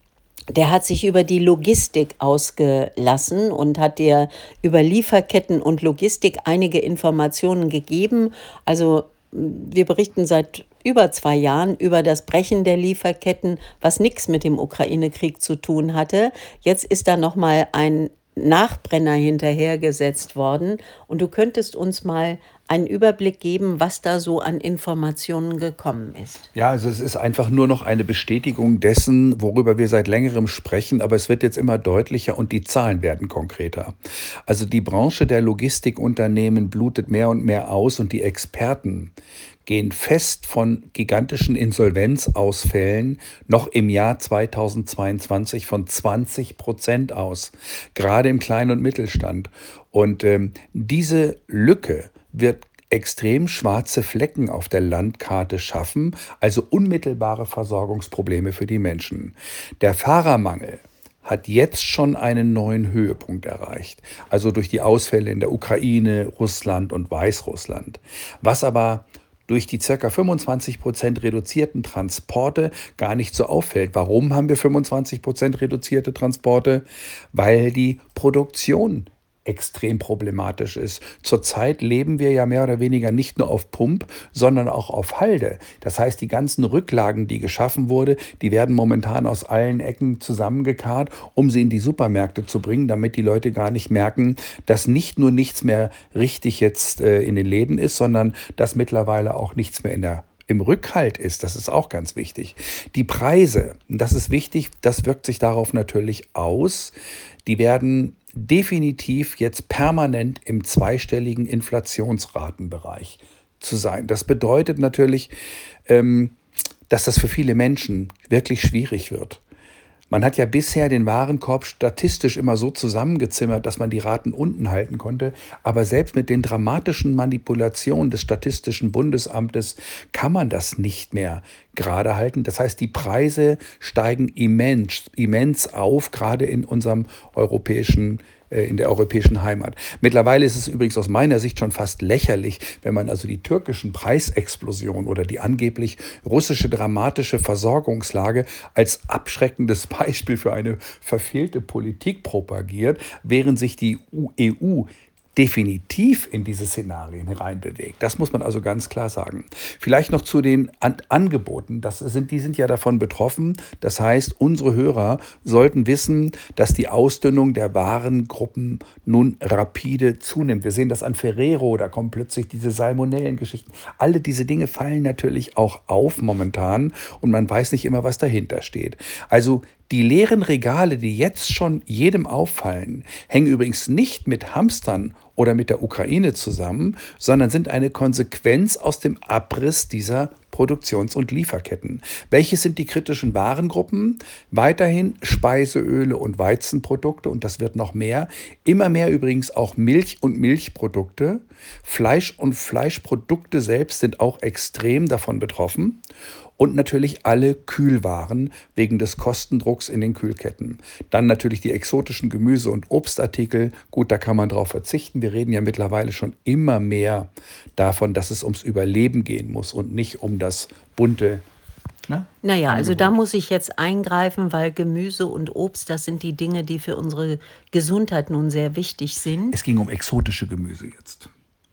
Der hat sich über die Logistik ausgelassen und hat dir über Lieferketten und Logistik einige Informationen gegeben. Also m, wir berichten seit über zwei Jahren über das Brechen der Lieferketten, was nichts mit dem Ukraine-Krieg zu tun hatte. Jetzt ist da noch mal ein Nachbrenner hinterhergesetzt worden. Und du könntest uns mal einen Überblick geben, was da so an Informationen gekommen ist. Ja, also es ist einfach nur noch eine Bestätigung dessen, worüber wir seit längerem sprechen, aber es wird jetzt immer deutlicher und die Zahlen werden konkreter. Also die Branche der Logistikunternehmen blutet mehr und mehr aus und die Experten gehen fest von gigantischen Insolvenzausfällen noch im Jahr zweitausendzweiundzwanzig von zwanzig Prozent aus, gerade im Klein- und Mittelstand. Und ähm, diese Lücke wird extrem schwarze Flecken auf der Landkarte schaffen, also unmittelbare Versorgungsprobleme für die Menschen. Der Fahrermangel hat jetzt schon einen neuen Höhepunkt erreicht, also durch die Ausfälle in der Ukraine, Russland und Weißrussland. Was aber durch die ca. fünfundzwanzig Prozent reduzierten Transporte gar nicht so auffällt. Warum haben wir fünfundzwanzig Prozent reduzierte Transporte? Weil die Produktion extrem problematisch ist. Zurzeit leben wir ja mehr oder weniger nicht nur auf Pump, sondern auch auf Halde. Das heißt, die ganzen Rücklagen, die geschaffen wurde, die werden momentan aus allen Ecken zusammengekarrt, um sie in die Supermärkte zu bringen, damit die Leute gar nicht merken, dass nicht nur nichts mehr richtig jetzt äh, in den Läden ist, sondern dass mittlerweile auch nichts mehr in der im Rückhalt ist. Das ist auch ganz wichtig. Die Preise, das ist wichtig, das wirkt sich darauf natürlich aus. Die werden definitiv jetzt permanent im zweistelligen Inflationsratenbereich zu sein. Das bedeutet natürlich, ähm, dass das für viele Menschen wirklich schwierig wird. Man hat ja bisher den Warenkorb statistisch immer so zusammengezimmert, dass man die Raten unten halten konnte. Aber selbst mit den dramatischen Manipulationen des Statistischen Bundesamtes kann man das nicht mehr gerade halten. Das heißt, die Preise steigen immens, immens auf, gerade in unserem europäischen in der europäischen Heimat. Mittlerweile ist es übrigens aus meiner Sicht schon fast lächerlich, wenn man also die türkischen Preisexplosionen oder die angeblich russische dramatische Versorgungslage als abschreckendes Beispiel für eine verfehlte Politik propagiert, während sich die E U definitiv in diese Szenarien hereinbewegt. Das muss man also ganz klar sagen. Vielleicht noch zu den An- Angeboten. Das sind, die sind ja davon betroffen. Das heißt, unsere Hörer sollten wissen, dass die Ausdünnung der Warengruppen nun rapide zunimmt. Wir sehen das an Ferrero, da kommen plötzlich diese Salmonellengeschichten. Alle diese Dinge fallen natürlich auch auf momentan und man weiß nicht immer, was dahinter steht. Also die leeren Regale, die jetzt schon jedem auffallen, hängen übrigens nicht mit Hamstern oder mit der Ukraine zusammen, sondern sind eine Konsequenz aus dem Abriss dieser Produktions- und Lieferketten. Welche sind die kritischen Warengruppen? Weiterhin Speiseöle und Weizenprodukte und das wird noch mehr. Immer mehr übrigens auch Milch und Milchprodukte. Fleisch und Fleischprodukte selbst sind auch extrem davon betroffen. Und natürlich alle Kühlwaren wegen des Kostendrucks in den Kühlketten. Dann natürlich die exotischen Gemüse- und Obstartikel. Gut, da kann man drauf verzichten. Wir reden ja mittlerweile schon immer mehr davon, dass es ums Überleben gehen muss und nicht um das bunte, ne, Naja, also da Angebot. muss ich jetzt eingreifen, weil Gemüse und Obst, das sind die Dinge, die für unsere Gesundheit nun sehr wichtig sind. Es ging um exotische Gemüse jetzt.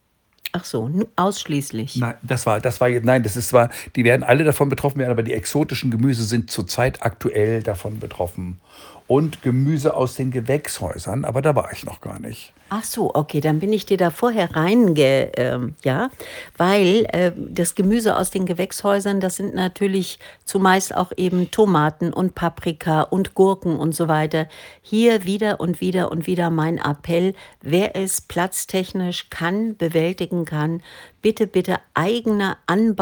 Ach so, nu- ausschließlich. Nein, das war, das war jetzt, nein, das ist zwar, die werden alle davon betroffen werden, aber die exotischen Gemüse sind zurzeit aktuell davon betroffen. Und Gemüse aus den Gewächshäusern, aber da war ich noch gar nicht. Ach so, okay, dann bin ich dir da vorher reinge, ähm, ja, weil äh, das Gemüse aus den Gewächshäusern, das sind natürlich zumeist auch eben Tomaten und Paprika und Gurken und so weiter. Hier wieder und wieder und wieder mein Appell, wer es platztechnisch kann, bewältigen kann, bitte, bitte eigene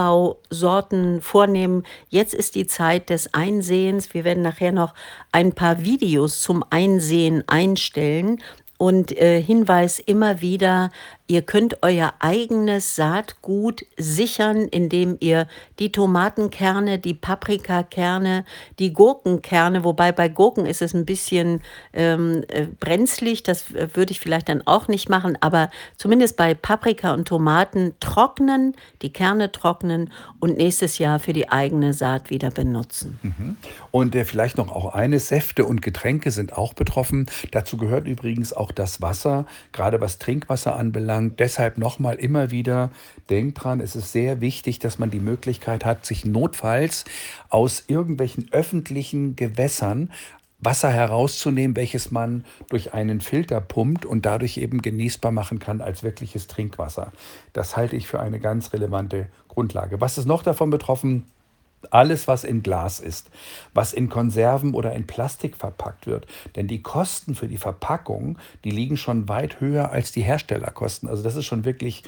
Anbausorten vornehmen. Jetzt ist die Zeit des Einsehens. Wir werden nachher noch ein paar Videos zum Einsehen einstellen. Und äh, Hinweis immer wieder, Ihr könnt euer eigenes Saatgut sichern, indem ihr die Tomatenkerne, die Paprikakerne, die Gurkenkerne, wobei bei Gurken ist es ein bisschen, ähm, äh, brenzlig, das, äh, würde ich vielleicht dann auch nicht machen, aber zumindest bei Paprika und Tomaten trocknen, die Kerne trocknen und nächstes Jahr für die eigene Saat wieder benutzen. Mhm. Und äh, vielleicht noch auch eines, Säfte und Getränke sind auch betroffen. Dazu gehört übrigens auch das Wasser, gerade was Trinkwasser anbelangt. Deshalb nochmal immer wieder, denkt dran, es ist sehr wichtig, dass man die Möglichkeit hat, sich notfalls aus irgendwelchen öffentlichen Gewässern Wasser herauszunehmen, welches man durch einen Filter pumpt und dadurch eben genießbar machen kann als wirkliches Trinkwasser. Das halte ich für eine ganz relevante Grundlage. Was ist noch davon betroffen? Alles, was in Glas ist, was in Konserven oder in Plastik verpackt wird. Denn die Kosten für die Verpackung, die liegen schon weit höher als die Herstellerkosten. Also das ist schon wirklich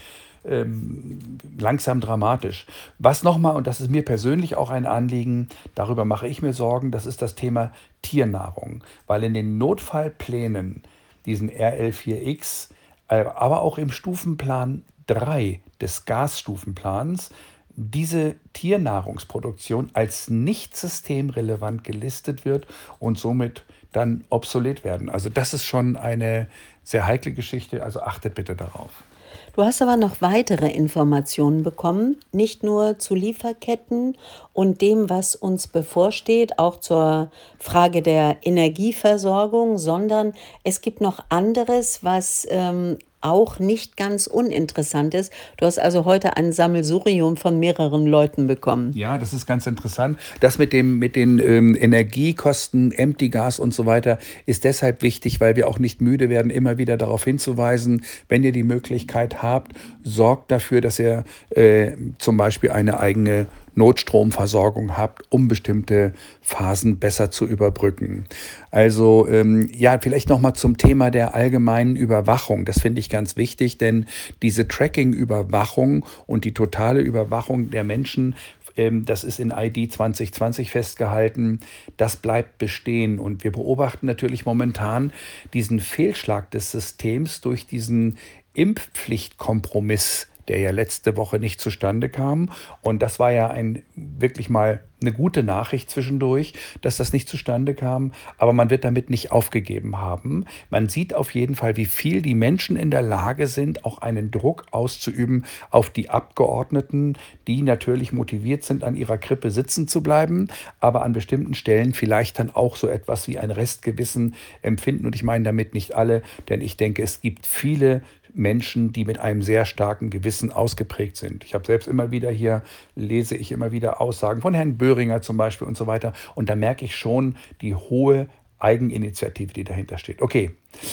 ähm, langsam dramatisch. Was nochmal, und das ist mir persönlich auch ein Anliegen, darüber mache ich mir Sorgen, das ist das Thema Tiernahrung. Weil in den Notfallplänen, diesen R L vier X, äh, aber auch im Stufenplan drei des Gasstufenplans, diese Tiernahrungsproduktion als nicht systemrelevant gelistet wird und somit dann obsolet werden. Also das ist schon eine sehr heikle Geschichte, also achtet bitte darauf. Du hast aber noch weitere Informationen bekommen, nicht nur zu Lieferketten und dem, was uns bevorsteht, auch zur Frage der Energieversorgung, sondern es gibt noch anderes, was ähm, auch nicht ganz uninteressant ist. Du hast also heute ein Sammelsurium von mehreren Leuten bekommen. Ja, das ist ganz interessant. Das mit dem, mit den ähm, Energiekosten, Empty Gas und so weiter ist deshalb wichtig, weil wir auch nicht müde werden, immer wieder darauf hinzuweisen, wenn ihr die Möglichkeit habt, sorgt dafür, dass ihr äh, zum Beispiel eine eigene Notstromversorgung habt, um bestimmte Phasen besser zu überbrücken. Also ähm, ja, vielleicht noch mal zum Thema der allgemeinen Überwachung. Das finde ich ganz wichtig, denn diese Tracking-Überwachung und die totale Überwachung der Menschen, ähm, das ist in I D zwanzig zwanzig festgehalten, das bleibt bestehen. Und wir beobachten natürlich momentan diesen Fehlschlag des Systems durch diesen Impfpflichtkompromiss, der ja letzte Woche nicht zustande kam. Und das war ja ein, wirklich mal eine gute Nachricht zwischendurch, dass das nicht zustande kam. Aber man wird damit nicht aufgegeben haben. Man sieht auf jeden Fall, wie viel die Menschen in der Lage sind, auch einen Druck auszuüben auf die Abgeordneten, die natürlich motiviert sind, an ihrer Krippe sitzen zu bleiben, aber an bestimmten Stellen vielleicht dann auch so etwas wie ein Restgewissen empfinden. Und ich meine damit nicht alle, denn ich denke, es gibt viele Menschen, die mit einem sehr starken Gewissen ausgeprägt sind. Ich habe selbst immer wieder hier, lese ich immer wieder Aussagen von Herrn Böhringer zum Beispiel und so weiter. Und da merke ich schon die hohe Eigeninitiative, die dahinter steht. Okay,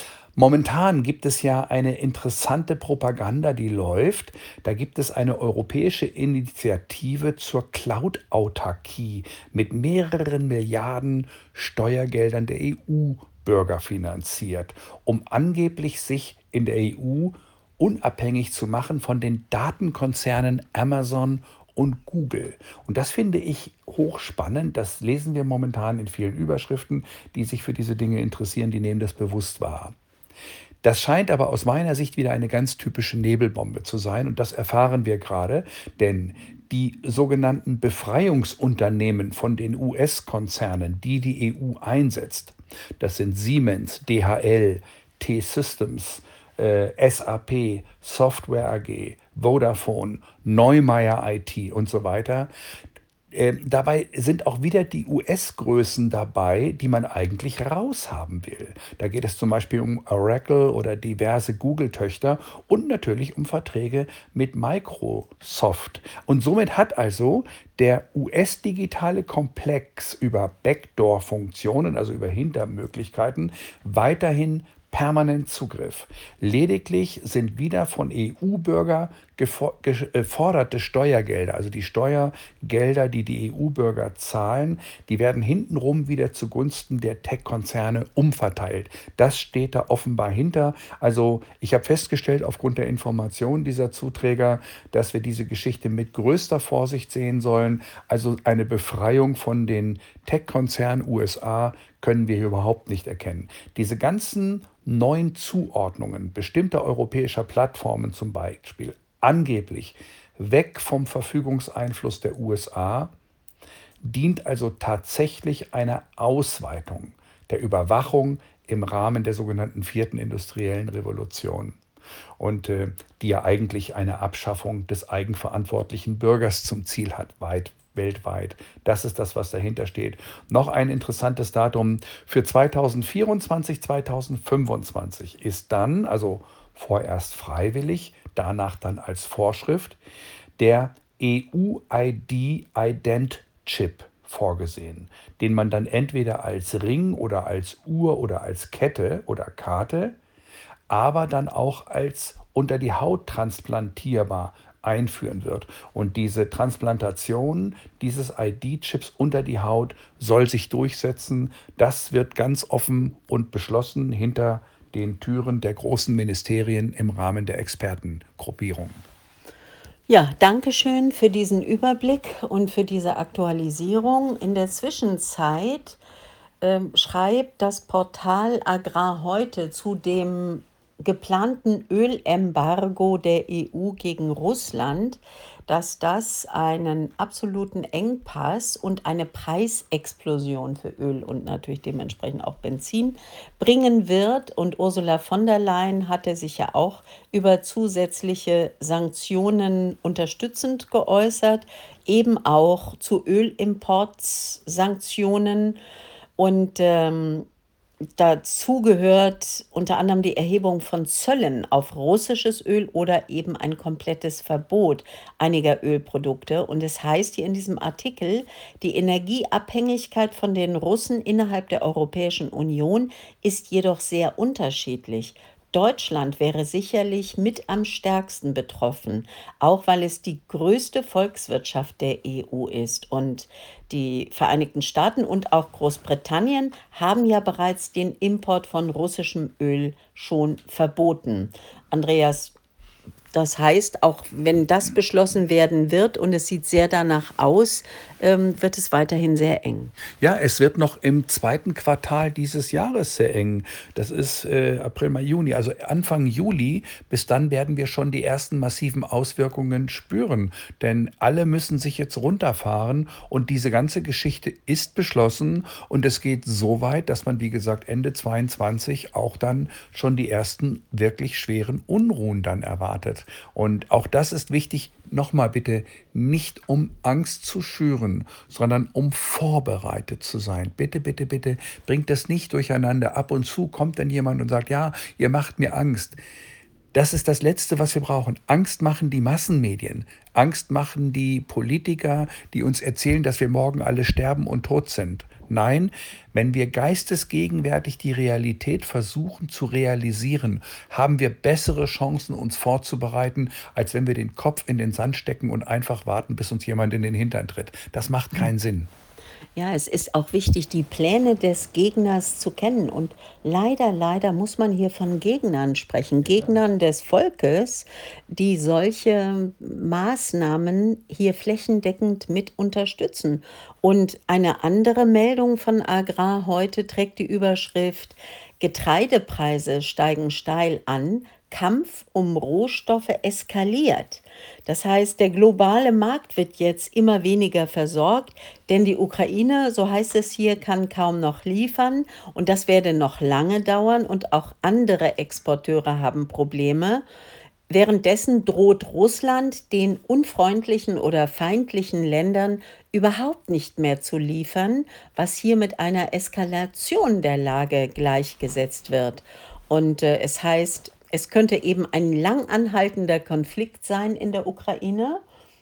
momentan gibt es ja eine interessante Propaganda, die läuft. Da gibt es eine europäische Initiative zur Cloud-Autarkie mit mehreren Milliarden Steuergeldern der E U-Bürger finanziert, um angeblich sich in der E U unabhängig zu machen von den Datenkonzernen Amazon und Google. Und das finde ich hochspannend. Das lesen wir momentan in vielen Überschriften, die sich für diese Dinge interessieren, die nehmen das bewusst wahr. Das scheint aber aus meiner Sicht wieder eine ganz typische Nebelbombe zu sein und das erfahren wir gerade, denn die sogenannten Befreiungsunternehmen von den U S-Konzernen, die die E U einsetzt, das sind Siemens, D H L, T-Systems, äh, S A P, Software A G, Vodafone, Neumeier I T und so weiter. Äh, dabei sind auch wieder die U S-Größen dabei, die man eigentlich raushaben will. Da geht es zum Beispiel um Oracle oder diverse Google-Töchter und natürlich um Verträge mit Microsoft. Und somit hat also der U S-digitale Komplex über Backdoor-Funktionen, also über Hintermöglichkeiten, weiterhin permanent Zugriff. Lediglich sind wieder von E U-Bürger gefo- geforderte Steuergelder, also die Steuergelder, die die E U-Bürger zahlen, die werden hintenrum wieder zugunsten der Tech-Konzerne umverteilt. Das steht da offenbar hinter. Also ich habe festgestellt, aufgrund der Informationen dieser Zuträger, dass wir diese Geschichte mit größter Vorsicht sehen sollen. Also eine Befreiung von den Tech-Konzernen U S A können wir hier überhaupt nicht erkennen. Diese ganzen neuen Zuordnungen bestimmter europäischer Plattformen zum Beispiel, angeblich weg vom Verfügungseinfluss der U S A, dient also tatsächlich einer Ausweitung der Überwachung im Rahmen der sogenannten vierten industriellen Revolution. Und äh, die ja eigentlich eine Abschaffung des eigenverantwortlichen Bürgers zum Ziel hat, weit weltweit. Das ist das, was dahinter steht. Noch ein interessantes Datum für zweitausendvierundzwanzig, zweitausendfünfundzwanzig ist dann, also vorerst freiwillig, danach dann als Vorschrift, der E U-I D-Ident-Chip vorgesehen, den man dann entweder als Ring oder als Uhr oder als Kette oder Karte, aber dann auch als unter die Haut transplantierbar einführen wird. Und diese Transplantation dieses I D-Chips unter die Haut soll sich durchsetzen. Das wird ganz offen und beschlossen hinter den Türen der großen Ministerien im Rahmen der Expertengruppierung. Ja, danke schön für diesen Überblick und für diese Aktualisierung. In der Zwischenzeit ähm, schreibt das Portal Agrar heute zu dem geplanten Ölembargo der E U gegen Russland, dass das einen absoluten Engpass und eine Preisexplosion für Öl und natürlich dementsprechend auch Benzin bringen wird. Und Ursula von der Leyen hatte sich ja auch über zusätzliche Sanktionen unterstützend geäußert, eben auch zu Ölimportsanktionen. Und ähm, dazu gehört unter anderem die Erhebung von Zöllen auf russisches Öl oder eben ein komplettes Verbot einiger Ölprodukte. Und es heißt hier in diesem Artikel, die Energieabhängigkeit von den Russen innerhalb der Europäischen Union ist jedoch sehr unterschiedlich. Deutschland wäre sicherlich mit am stärksten betroffen, auch weil es die größte Volkswirtschaft der E U ist. Und die Vereinigten Staaten und auch Großbritannien haben ja bereits den Import von russischem Öl schon verboten. Andreas, das heißt, auch wenn das beschlossen werden wird und es sieht sehr danach aus, ähm, wird es weiterhin sehr eng. Ja, es wird noch im zweiten Quartal dieses Jahres sehr eng. Das ist äh, April, Mai, Juni, also Anfang Juli. Bis dann werden wir schon die ersten massiven Auswirkungen spüren. Denn alle müssen sich jetzt runterfahren und diese ganze Geschichte ist beschlossen und es geht so weit, dass man, wie gesagt, Ende zweiundzwanzig auch dann schon die ersten wirklich schweren Unruhen dann erwartet. Und auch das ist wichtig, nochmal bitte, nicht um Angst zu schüren, sondern um vorbereitet zu sein. Bitte, bitte, bitte, bringt das nicht durcheinander. Ab und zu kommt dann jemand und sagt, ja, ihr macht mir Angst. Das ist das Letzte, was wir brauchen. Angst machen die Massenmedien. Angst machen die Politiker, die uns erzählen, dass wir morgen alle sterben und tot sind. Nein, wenn wir geistesgegenwärtig die Realität versuchen zu realisieren, haben wir bessere Chancen, uns vorzubereiten, als wenn wir den Kopf in den Sand stecken und einfach warten, bis uns jemand in den Hintern tritt. Das macht keinen Sinn. Ja, es ist auch wichtig, die Pläne des Gegners zu kennen. Und leider, leider muss man hier von Gegnern sprechen, Gegnern des Volkes, die solche Maßnahmen hier flächendeckend mit unterstützen. Und eine andere Meldung von Agrar heute trägt die Überschrift: Getreidepreise steigen steil an, Kampf um Rohstoffe eskaliert. Das heißt, der globale Markt wird jetzt immer weniger versorgt, denn die Ukraine, so heißt es hier, kann kaum noch liefern und das werde noch lange dauern und auch andere Exporteure haben Probleme. Währenddessen droht Russland den unfreundlichen oder feindlichen Ländern überhaupt nicht mehr zu liefern, was hier mit einer Eskalation der Lage gleichgesetzt wird. Und äh, es heißt, es könnte eben ein lang anhaltender Konflikt sein in der Ukraine.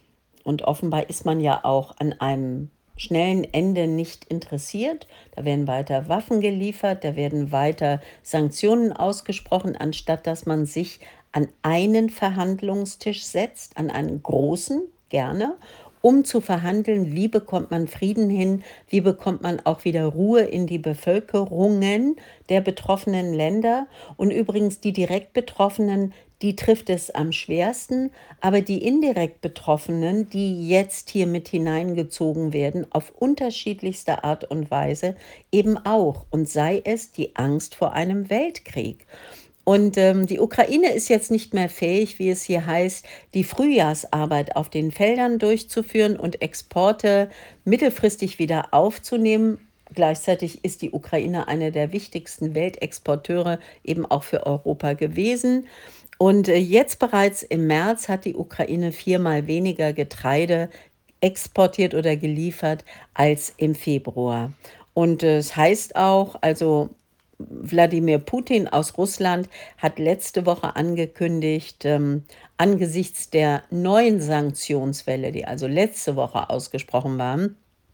Und offenbar ist man ja auch an einem schnellen Ende nicht interessiert. Da werden weiter Waffen geliefert, da werden weiter Sanktionen ausgesprochen, anstatt dass man sich an einen Verhandlungstisch setzt, an einen großen, gerne, um zu verhandeln, wie bekommt man Frieden hin, wie bekommt man auch wieder Ruhe in die Bevölkerungen der betroffenen Länder. Und übrigens die direkt Betroffenen, die trifft es am schwersten, aber die indirekt Betroffenen, die jetzt hier mit hineingezogen werden, auf unterschiedlichste Art und Weise eben auch. Und sei es die Angst vor einem Weltkrieg. Und ähm, die Ukraine ist jetzt nicht mehr fähig, wie es hier heißt, die Frühjahrsarbeit auf den Feldern durchzuführen und Exporte mittelfristig wieder aufzunehmen. Gleichzeitig ist die Ukraine eine der wichtigsten Weltexporteure eben auch für Europa gewesen. Und äh, jetzt bereits im März hat die Ukraine viermal weniger Getreide exportiert oder geliefert als im Februar. Und äh, es heißt auch, also Wladimir Putin aus Russland hat letzte Woche angekündigt, ähm, angesichts der neuen Sanktionswelle, die also letzte Woche ausgesprochen waren,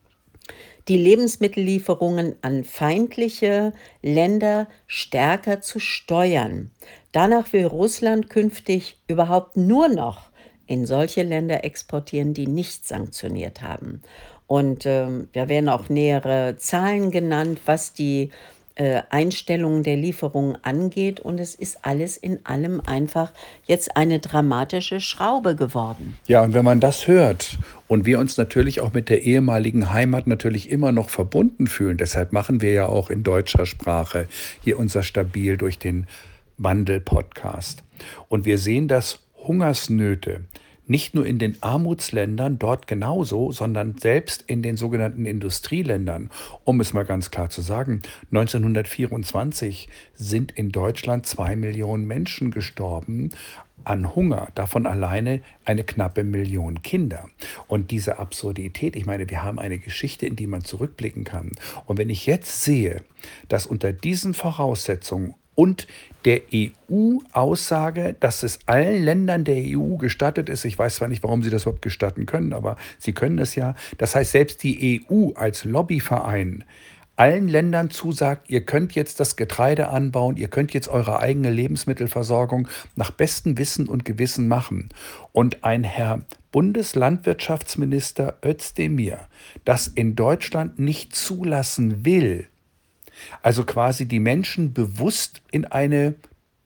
die Lebensmittellieferungen an feindliche Länder stärker zu steuern. Danach will Russland künftig überhaupt nur noch in solche Länder exportieren, die nicht sanktioniert haben. Und ähm, da werden auch nähere Zahlen genannt, was die äh, Einstellungen der Lieferungen angeht. Und es ist alles in allem einfach jetzt eine dramatische Schraube geworden. Ja, und wenn man das hört und wir uns natürlich auch mit der ehemaligen Heimat natürlich immer noch verbunden fühlen, deshalb machen wir ja auch in deutscher Sprache hier unser Stabil durch den Wandel-Podcast. Und wir sehen, dass Hungersnöte nicht nur in den Armutsländern dort genauso, sondern selbst in den sogenannten Industrieländern. Um es mal ganz klar zu sagen, neunzehnhundertvierundzwanzig sind in Deutschland zwei Millionen Menschen gestorben an Hunger, davon alleine eine knappe Million Kinder. Und diese Absurdität, ich meine, wir haben eine Geschichte, in die man zurückblicken kann. Und wenn ich jetzt sehe, dass unter diesen Voraussetzungen und der E U-Aussage, dass es allen Ländern der E U gestattet ist, ich weiß zwar nicht, warum sie das überhaupt gestatten können, aber sie können es ja. Das heißt, selbst die E U als Lobbyverein allen Ländern zusagt, ihr könnt jetzt das Getreide anbauen, ihr könnt jetzt eure eigene Lebensmittelversorgung nach bestem Wissen und Gewissen machen. Und ein Herr Bundeslandwirtschaftsminister Özdemir das in Deutschland nicht zulassen will, also quasi die Menschen bewusst in eine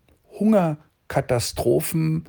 Hungerkatastrophengefahr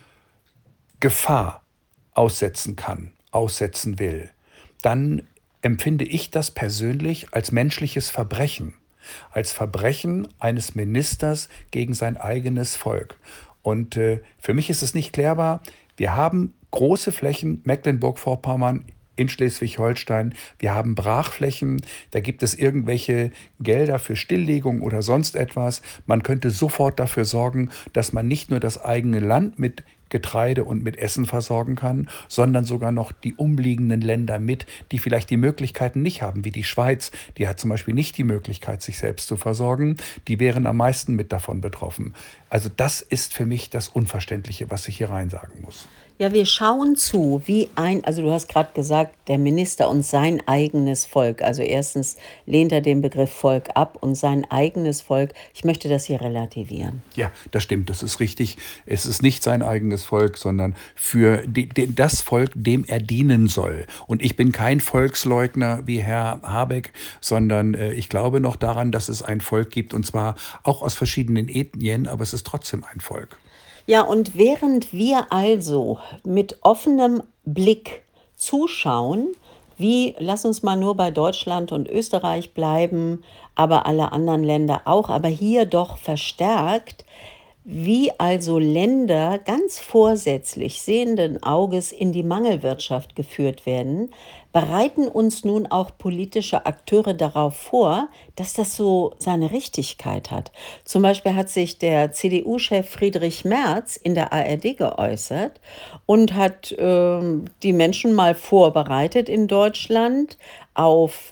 aussetzen kann, aussetzen will, dann empfinde ich das persönlich als menschliches Verbrechen, als Verbrechen eines Ministers gegen sein eigenes Volk. Und äh, für mich ist es nicht klärbar, wir haben große Flächen, Mecklenburg-Vorpommern, in Schleswig-Holstein. Wir haben Brachflächen, da gibt es irgendwelche Gelder für Stilllegung oder sonst etwas. Man könnte sofort dafür sorgen, dass man nicht nur das eigene Land mit Getreide und mit Essen versorgen kann, sondern sogar noch die umliegenden Länder mit, die vielleicht die Möglichkeiten nicht haben, wie die Schweiz. Die hat zum Beispiel nicht die Möglichkeit, sich selbst zu versorgen. Die wären am meisten mit davon betroffen. Also das ist für mich das Unverständliche, was ich hier rein sagen muss. Ja, wir schauen zu, wie ein, also du hast gerade gesagt, der Minister und sein eigenes Volk. Also erstens lehnt er den Begriff Volk ab und sein eigenes Volk. Ich möchte das hier relativieren. Ja, das stimmt, das ist richtig. Es ist nicht sein eigenes Volk, sondern für die, die, das Volk, dem er dienen soll. Und ich bin kein Volksleugner wie Herr Habeck, sondern äh, ich glaube noch daran, dass es ein Volk gibt, und zwar auch aus verschiedenen Ethnien, aber es ist trotzdem ein Volk. Ja, und während wir also mit offenem Blick zuschauen, wie, lass uns mal nur bei Deutschland und Österreich bleiben, aber alle anderen Länder auch, aber hier doch verstärkt, wie also Länder ganz vorsätzlich sehenden Auges in die Mangelwirtschaft geführt werden, bereiten uns nun auch politische Akteure darauf vor, dass das so seine Richtigkeit hat. Zum Beispiel hat sich der C D U-Chef Friedrich Merz in der A R D geäußert und hat ähm, die Menschen mal vorbereitet in Deutschland auf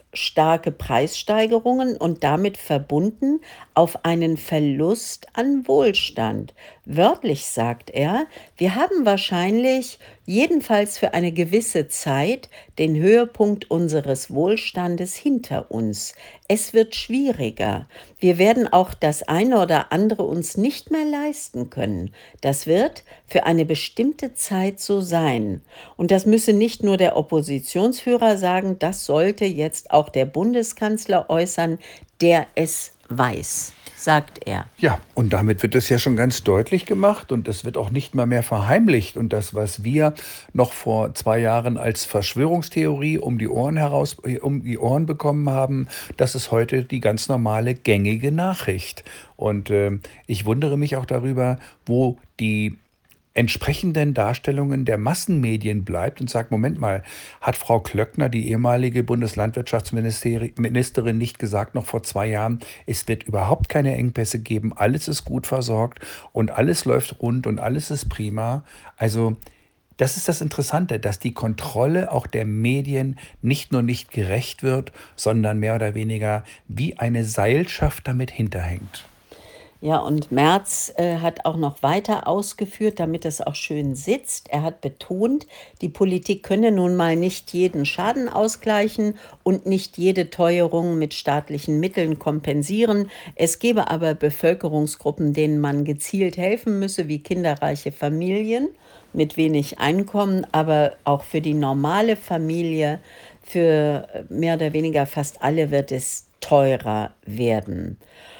starke Preissteigerungen und damit verbunden auf einen Verlust an Wohlstand. Wörtlich sagt er, wir haben wahrscheinlich, jedenfalls für eine gewisse Zeit, den Höhepunkt unseres Wohlstandes hinter uns. Es wird schwieriger. Wir werden auch das eine oder andere uns nicht mehr leisten können. Das wird für eine bestimmte Zeit so sein. Und das müsse nicht nur der Oppositionsführer sagen, das sollte jetzt auch der Bundeskanzler äußern, der es weiß, sagt er. Ja, und damit wird es ja schon ganz deutlich gemacht und es wird auch nicht mal mehr verheimlicht. Und das, was wir noch vor zwei Jahren als Verschwörungstheorie um die Ohren heraus, äh, um die Ohren bekommen haben, das ist heute die ganz normale gängige Nachricht. Und ähm, ich wundere mich auch darüber, wo die entsprechenden Darstellungen der Massenmedien bleibt und sagt, Moment mal, hat Frau Klöckner, die ehemalige Bundeslandwirtschaftsministerin, nicht gesagt, noch vor zwei Jahren, es wird überhaupt keine Engpässe geben, alles ist gut versorgt und alles läuft rund und alles ist prima. Also das ist das Interessante, dass die Kontrolle auch der Medien nicht nur nicht gerecht wird, sondern mehr oder weniger wie eine Seilschaft damit hinterhängt. Ja, und Merz äh, hat auch noch weiter ausgeführt, damit es auch schön sitzt. Er hat betont, die Politik könne nun mal nicht jeden Schaden ausgleichen und nicht jede Teuerung mit staatlichen Mitteln kompensieren. Es gebe aber Bevölkerungsgruppen, denen man gezielt helfen müsse, wie kinderreiche Familien mit wenig Einkommen, aber auch für die normale Familie, für äh, mehr oder weniger fast alle wird es teurer werden.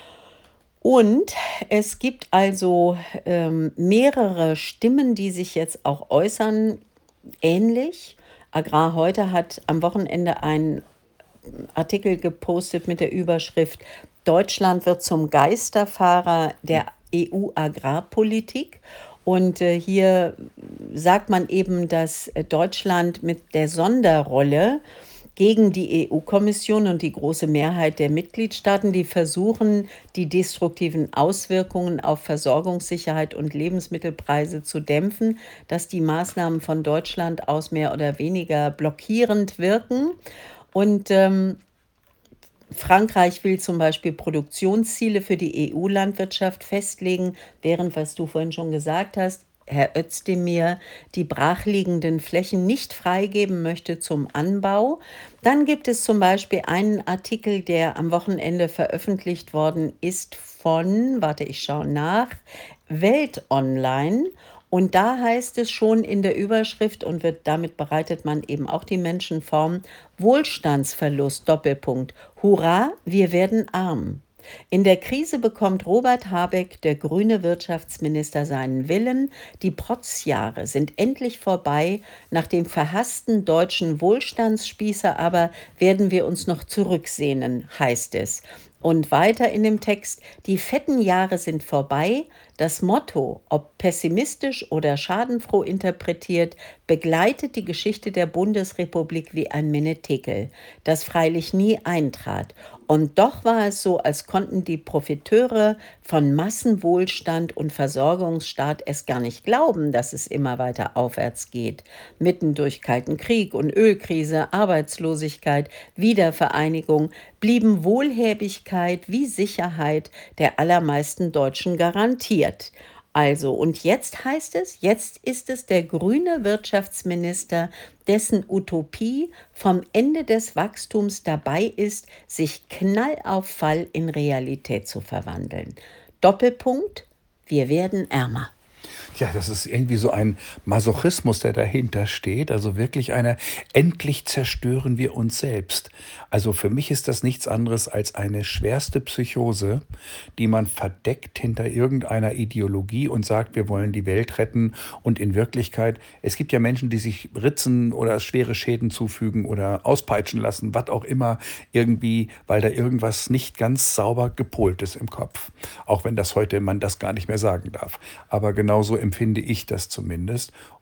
Und es gibt also ähm, mehrere Stimmen, die sich jetzt auch äußern, ähnlich. Agrar heute hat am Wochenende einen Artikel gepostet mit der Überschrift Deutschland wird zum Geisterfahrer der E U-Agrarpolitik. Und äh, hier sagt man eben, dass äh, Deutschland mit der Sonderrolle gegen die E U-Kommission und die große Mehrheit der Mitgliedstaaten, die versuchen, die destruktiven Auswirkungen auf Versorgungssicherheit und Lebensmittelpreise zu dämpfen, dass die Maßnahmen von Deutschland aus mehr oder weniger blockierend wirken. Und ähm, Frankreich will zum Beispiel Produktionsziele für die E U-Landwirtschaft festlegen, während, was du vorhin schon gesagt hast, Herr Özdemir die brachliegenden Flächen nicht freigeben möchte zum Anbau. Dann gibt es zum Beispiel einen Artikel, der am Wochenende veröffentlicht worden ist von, warte, ich schaue nach, Welt Online. Und da heißt es schon in der Überschrift und wird, damit bereitet man eben auch die Menschen vor, Wohlstandsverlust, Doppelpunkt. Hurra, wir werden arm. In der Krise bekommt Robert Habeck, der grüne Wirtschaftsminister, seinen Willen. Die Protzjahre sind endlich vorbei. Nach dem verhassten deutschen Wohlstandsspießer aber werden wir uns noch zurücksehnen, heißt es. Und weiter in dem Text, die fetten Jahre sind vorbei. Das Motto, ob pessimistisch oder schadenfroh interpretiert, begleitet die Geschichte der Bundesrepublik wie ein Menetekel, das freilich nie eintrat. Und doch war es so, als konnten die Profiteure von Massenwohlstand und Versorgungsstaat es gar nicht glauben, dass es immer weiter aufwärts geht. Mitten durch Kalten Krieg und Ölkrise, Arbeitslosigkeit, Wiedervereinigung blieben Wohlhäbigkeit wie Sicherheit der allermeisten Deutschen garantiert. Also, und jetzt heißt es, jetzt ist es der grüne Wirtschaftsminister, dessen Utopie vom Ende des Wachstums dabei ist, sich Knall auf Fall in Realität zu verwandeln. Doppelpunkt, wir werden ärmer. Ja, das ist irgendwie so ein Masochismus, der dahinter steht. Also wirklich eine, endlich zerstören wir uns selbst. Also für mich ist das nichts anderes als eine schwerste Psychose, die man verdeckt hinter irgendeiner Ideologie und sagt, wir wollen die Welt retten. Und in Wirklichkeit, es gibt ja Menschen, die sich ritzen oder schwere Schäden zufügen oder auspeitschen lassen, was auch immer, irgendwie, weil da irgendwas nicht ganz sauber gepolt ist im Kopf. Auch wenn das heute man das gar nicht mehr sagen darf. Aber genauso empfinde ich das zumindest.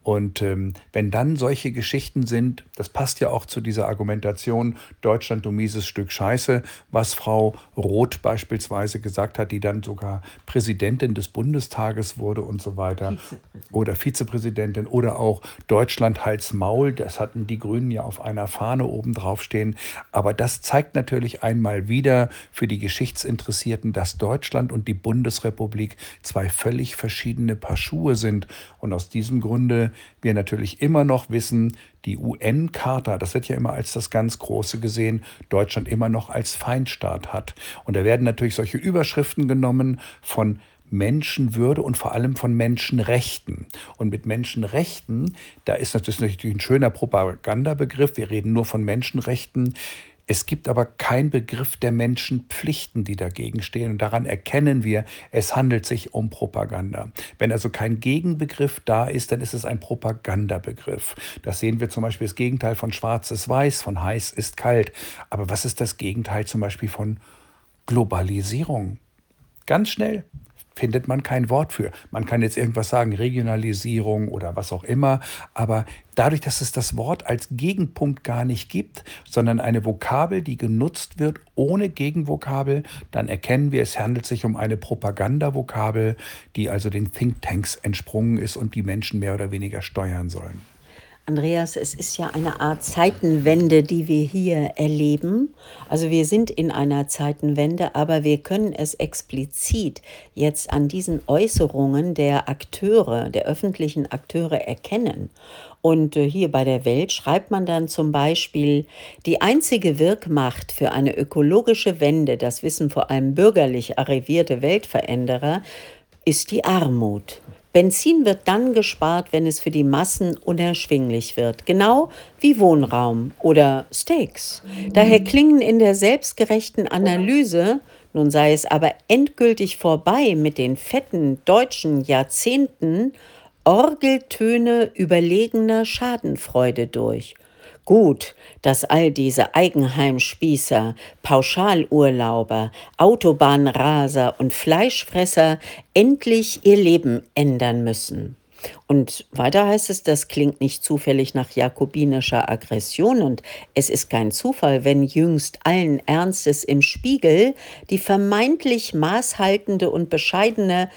Und ähm, wenn dann solche Geschichten sind, das passt ja auch zu dieser Argumentation, Deutschland, du mieses Stück Scheiße, was Frau Roth beispielsweise gesagt hat, die dann sogar Präsidentin des Bundestages wurde und so weiter. Oder Vizepräsidentin oder auch Deutschland Hals Maul, das hatten die Grünen ja auf einer Fahne oben drauf stehen. Aber das zeigt natürlich einmal wieder für die Geschichtsinteressierten, dass Deutschland und die Bundesrepublik zwei völlig verschiedene Paar Schuhe sind. Und aus diesem Grunde wir natürlich immer noch wissen, die U N-Charta, das wird ja immer als das ganz Große gesehen, Deutschland immer noch als Feindstaat hat. Und da werden natürlich solche Überschriften genommen von Menschenwürde und vor allem von Menschenrechten. Und mit Menschenrechten, da ist das natürlich ein schöner Propagandabegriff, wir reden nur von Menschenrechten. Es gibt aber keinen Begriff der Menschenpflichten, die dagegen stehen. Und daran erkennen wir, es handelt sich um Propaganda. Wenn also kein Gegenbegriff da ist, dann ist es ein Propagandabegriff. Das sehen wir zum Beispiel das Gegenteil von schwarz ist weiß, von heiß ist kalt. Aber was ist das Gegenteil zum Beispiel von Globalisierung? Ganz schnell findet man kein Wort für. Man kann jetzt irgendwas sagen, Regionalisierung oder was auch immer, aber dadurch, dass es das Wort als Gegenpunkt gar nicht gibt, sondern eine Vokabel, die genutzt wird ohne Gegenvokabel, dann erkennen wir, es handelt sich um eine Propagandavokabel, die also den Thinktanks entsprungen ist und die Menschen mehr oder weniger steuern sollen. Andreas, es ist ja eine Art Zeitenwende, die wir hier erleben. Also wir sind in einer Zeitenwende, aber wir können es explizit jetzt an diesen Äußerungen der Akteure, der öffentlichen Akteure erkennen. Und äh, hier bei der Welt schreibt man dann zum Beispiel, die einzige Wirkmacht für eine ökologische Wende, das wissen vor allem bürgerlich arrivierte Weltveränderer, ist die Armut. Benzin wird dann gespart, wenn es für die Massen unerschwinglich wird, genau wie Wohnraum oder Steaks. Daher klingen in der selbstgerechten Analyse, nun sei es aber endgültig vorbei mit den fetten deutschen Jahrzehnten, Orgeltöne überlegener Schadenfreude durch. Gut, dass all diese Eigenheimspießer, Pauschalurlauber, Autobahnraser und Fleischfresser endlich ihr Leben ändern müssen. Und weiter heißt es, das klingt nicht zufällig nach jakobinischer Aggression und es ist kein Zufall, wenn jüngst allen Ernstes im Spiegel die vermeintlich maßhaltende und bescheidene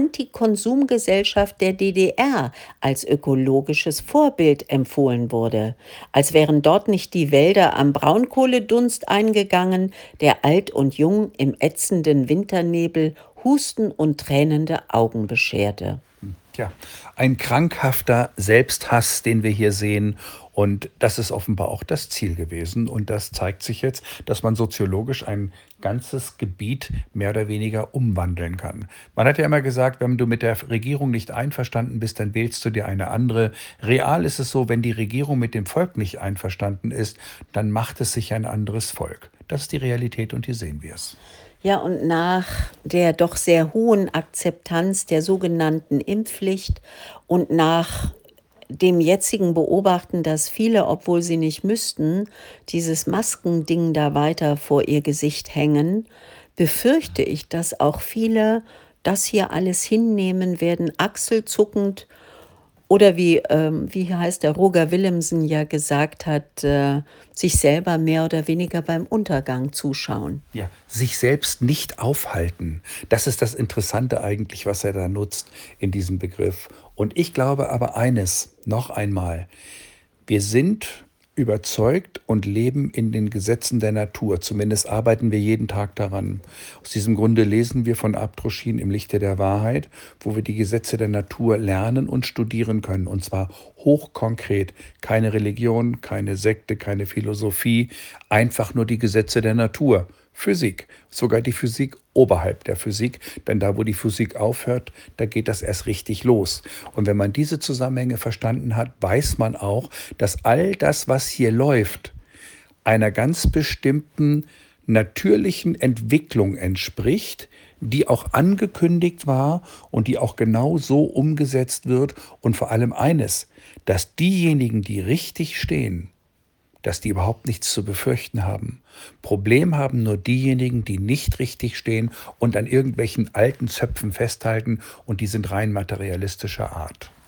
Antikonsumgesellschaft der D D R als ökologisches Vorbild empfohlen wurde, als wären dort nicht die Wälder am Braunkohledunst eingegangen, der alt und jung im ätzenden Winternebel Husten und tränende Augen bescherte. Tja, ein krankhafter Selbsthass, den wir hier sehen. Und das ist offenbar auch das Ziel gewesen. Und das zeigt sich jetzt, dass man soziologisch ein ganzes Gebiet mehr oder weniger umwandeln kann. Man hat ja immer gesagt, wenn du mit der Regierung nicht einverstanden bist, dann wählst du dir eine andere. Real ist es so, wenn die Regierung mit dem Volk nicht einverstanden ist, dann macht es sich ein anderes Volk. Das ist die Realität und hier sehen wir es. Ja, und nach der doch sehr hohen Akzeptanz der sogenannten Impfpflicht und nach dem jetzigen Beobachten, dass viele, obwohl sie nicht müssten, dieses Maskending da weiter vor ihr Gesicht hängen, befürchte ich, dass auch viele das hier alles hinnehmen werden, achselzuckend. Oder wie, ähm, wie heißt der Roger Willemsen ja gesagt hat, äh, sich selber mehr oder weniger beim Untergang zuschauen. Ja, sich selbst nicht aufhalten. Das ist das Interessante eigentlich, was er da nutzt in diesem Begriff. Und ich glaube aber eines, noch einmal, wir sind überzeugt und leben in den Gesetzen der Natur. Zumindest arbeiten wir jeden Tag daran. Aus diesem Grunde lesen wir von Abdruschin im Lichte der Wahrheit, wo wir die Gesetze der Natur lernen und studieren können. Und zwar hochkonkret. Keine Religion, keine Sekte, keine Philosophie, einfach nur die Gesetze der Natur. Physik, sogar die Physik oberhalb der Physik, denn da, wo die Physik aufhört, da geht das erst richtig los. Und wenn man diese Zusammenhänge verstanden hat, weiß man auch, dass all das, was hier läuft, einer ganz bestimmten natürlichen Entwicklung entspricht, die auch angekündigt war und die auch genau so umgesetzt wird. Und vor allem eines, dass diejenigen, die richtig stehen, dass die überhaupt nichts zu befürchten haben. Problem haben nur diejenigen, die nicht richtig stehen und an irgendwelchen alten Zöpfen festhalten und die sind rein materialistischer Art.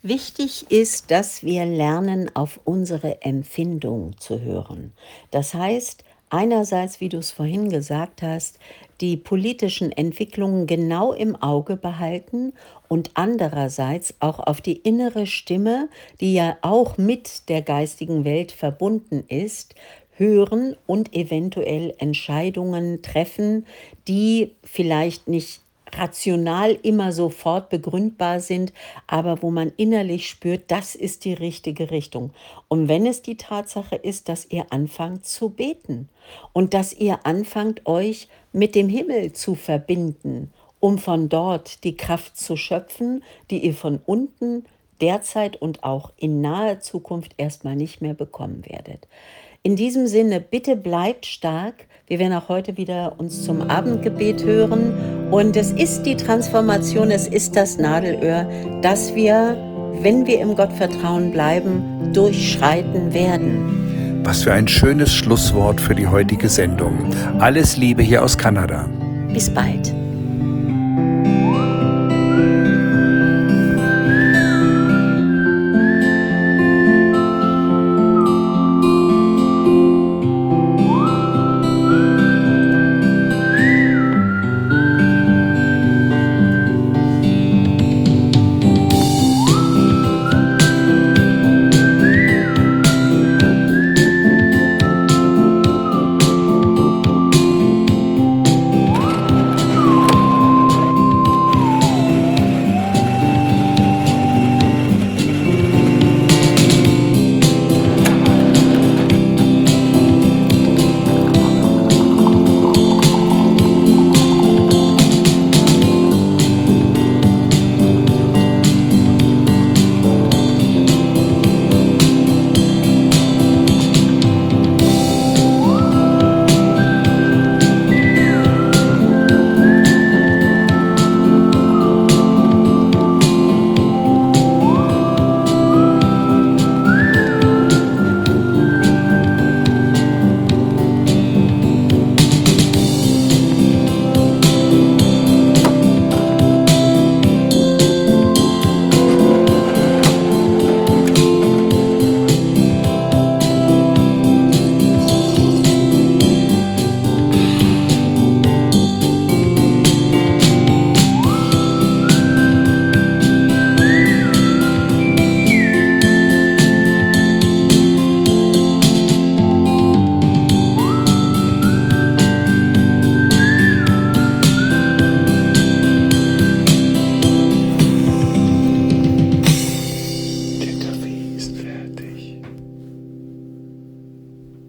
Wichtig ist, dass wir lernen, auf unsere Empfindung zu hören. Das heißt, einerseits, wie du es vorhin gesagt hast, die politischen Entwicklungen genau im Auge behalten und andererseits auch auf die innere Stimme, die ja auch mit der geistigen Welt verbunden ist, hören und eventuell Entscheidungen treffen, die vielleicht nicht rational immer sofort begründbar sind, aber wo man innerlich spürt, das ist die richtige Richtung. Und wenn es die Tatsache ist, dass ihr anfangt zu beten und dass ihr anfangt, euch mit dem Himmel zu verbinden, um von dort die Kraft zu schöpfen, die ihr von unten derzeit und auch in naher Zukunft erstmal nicht mehr bekommen werdet. In diesem Sinne, bitte bleibt stark. Wir werden auch heute wieder uns zum Abendgebet hören. Und es ist die Transformation, es ist das Nadelöhr, dass wir, wenn wir im Gottvertrauen bleiben, durchschreiten werden. Was für ein schönes Schlusswort für die heutige Sendung. Alles Liebe hier aus Kanada. Bis bald.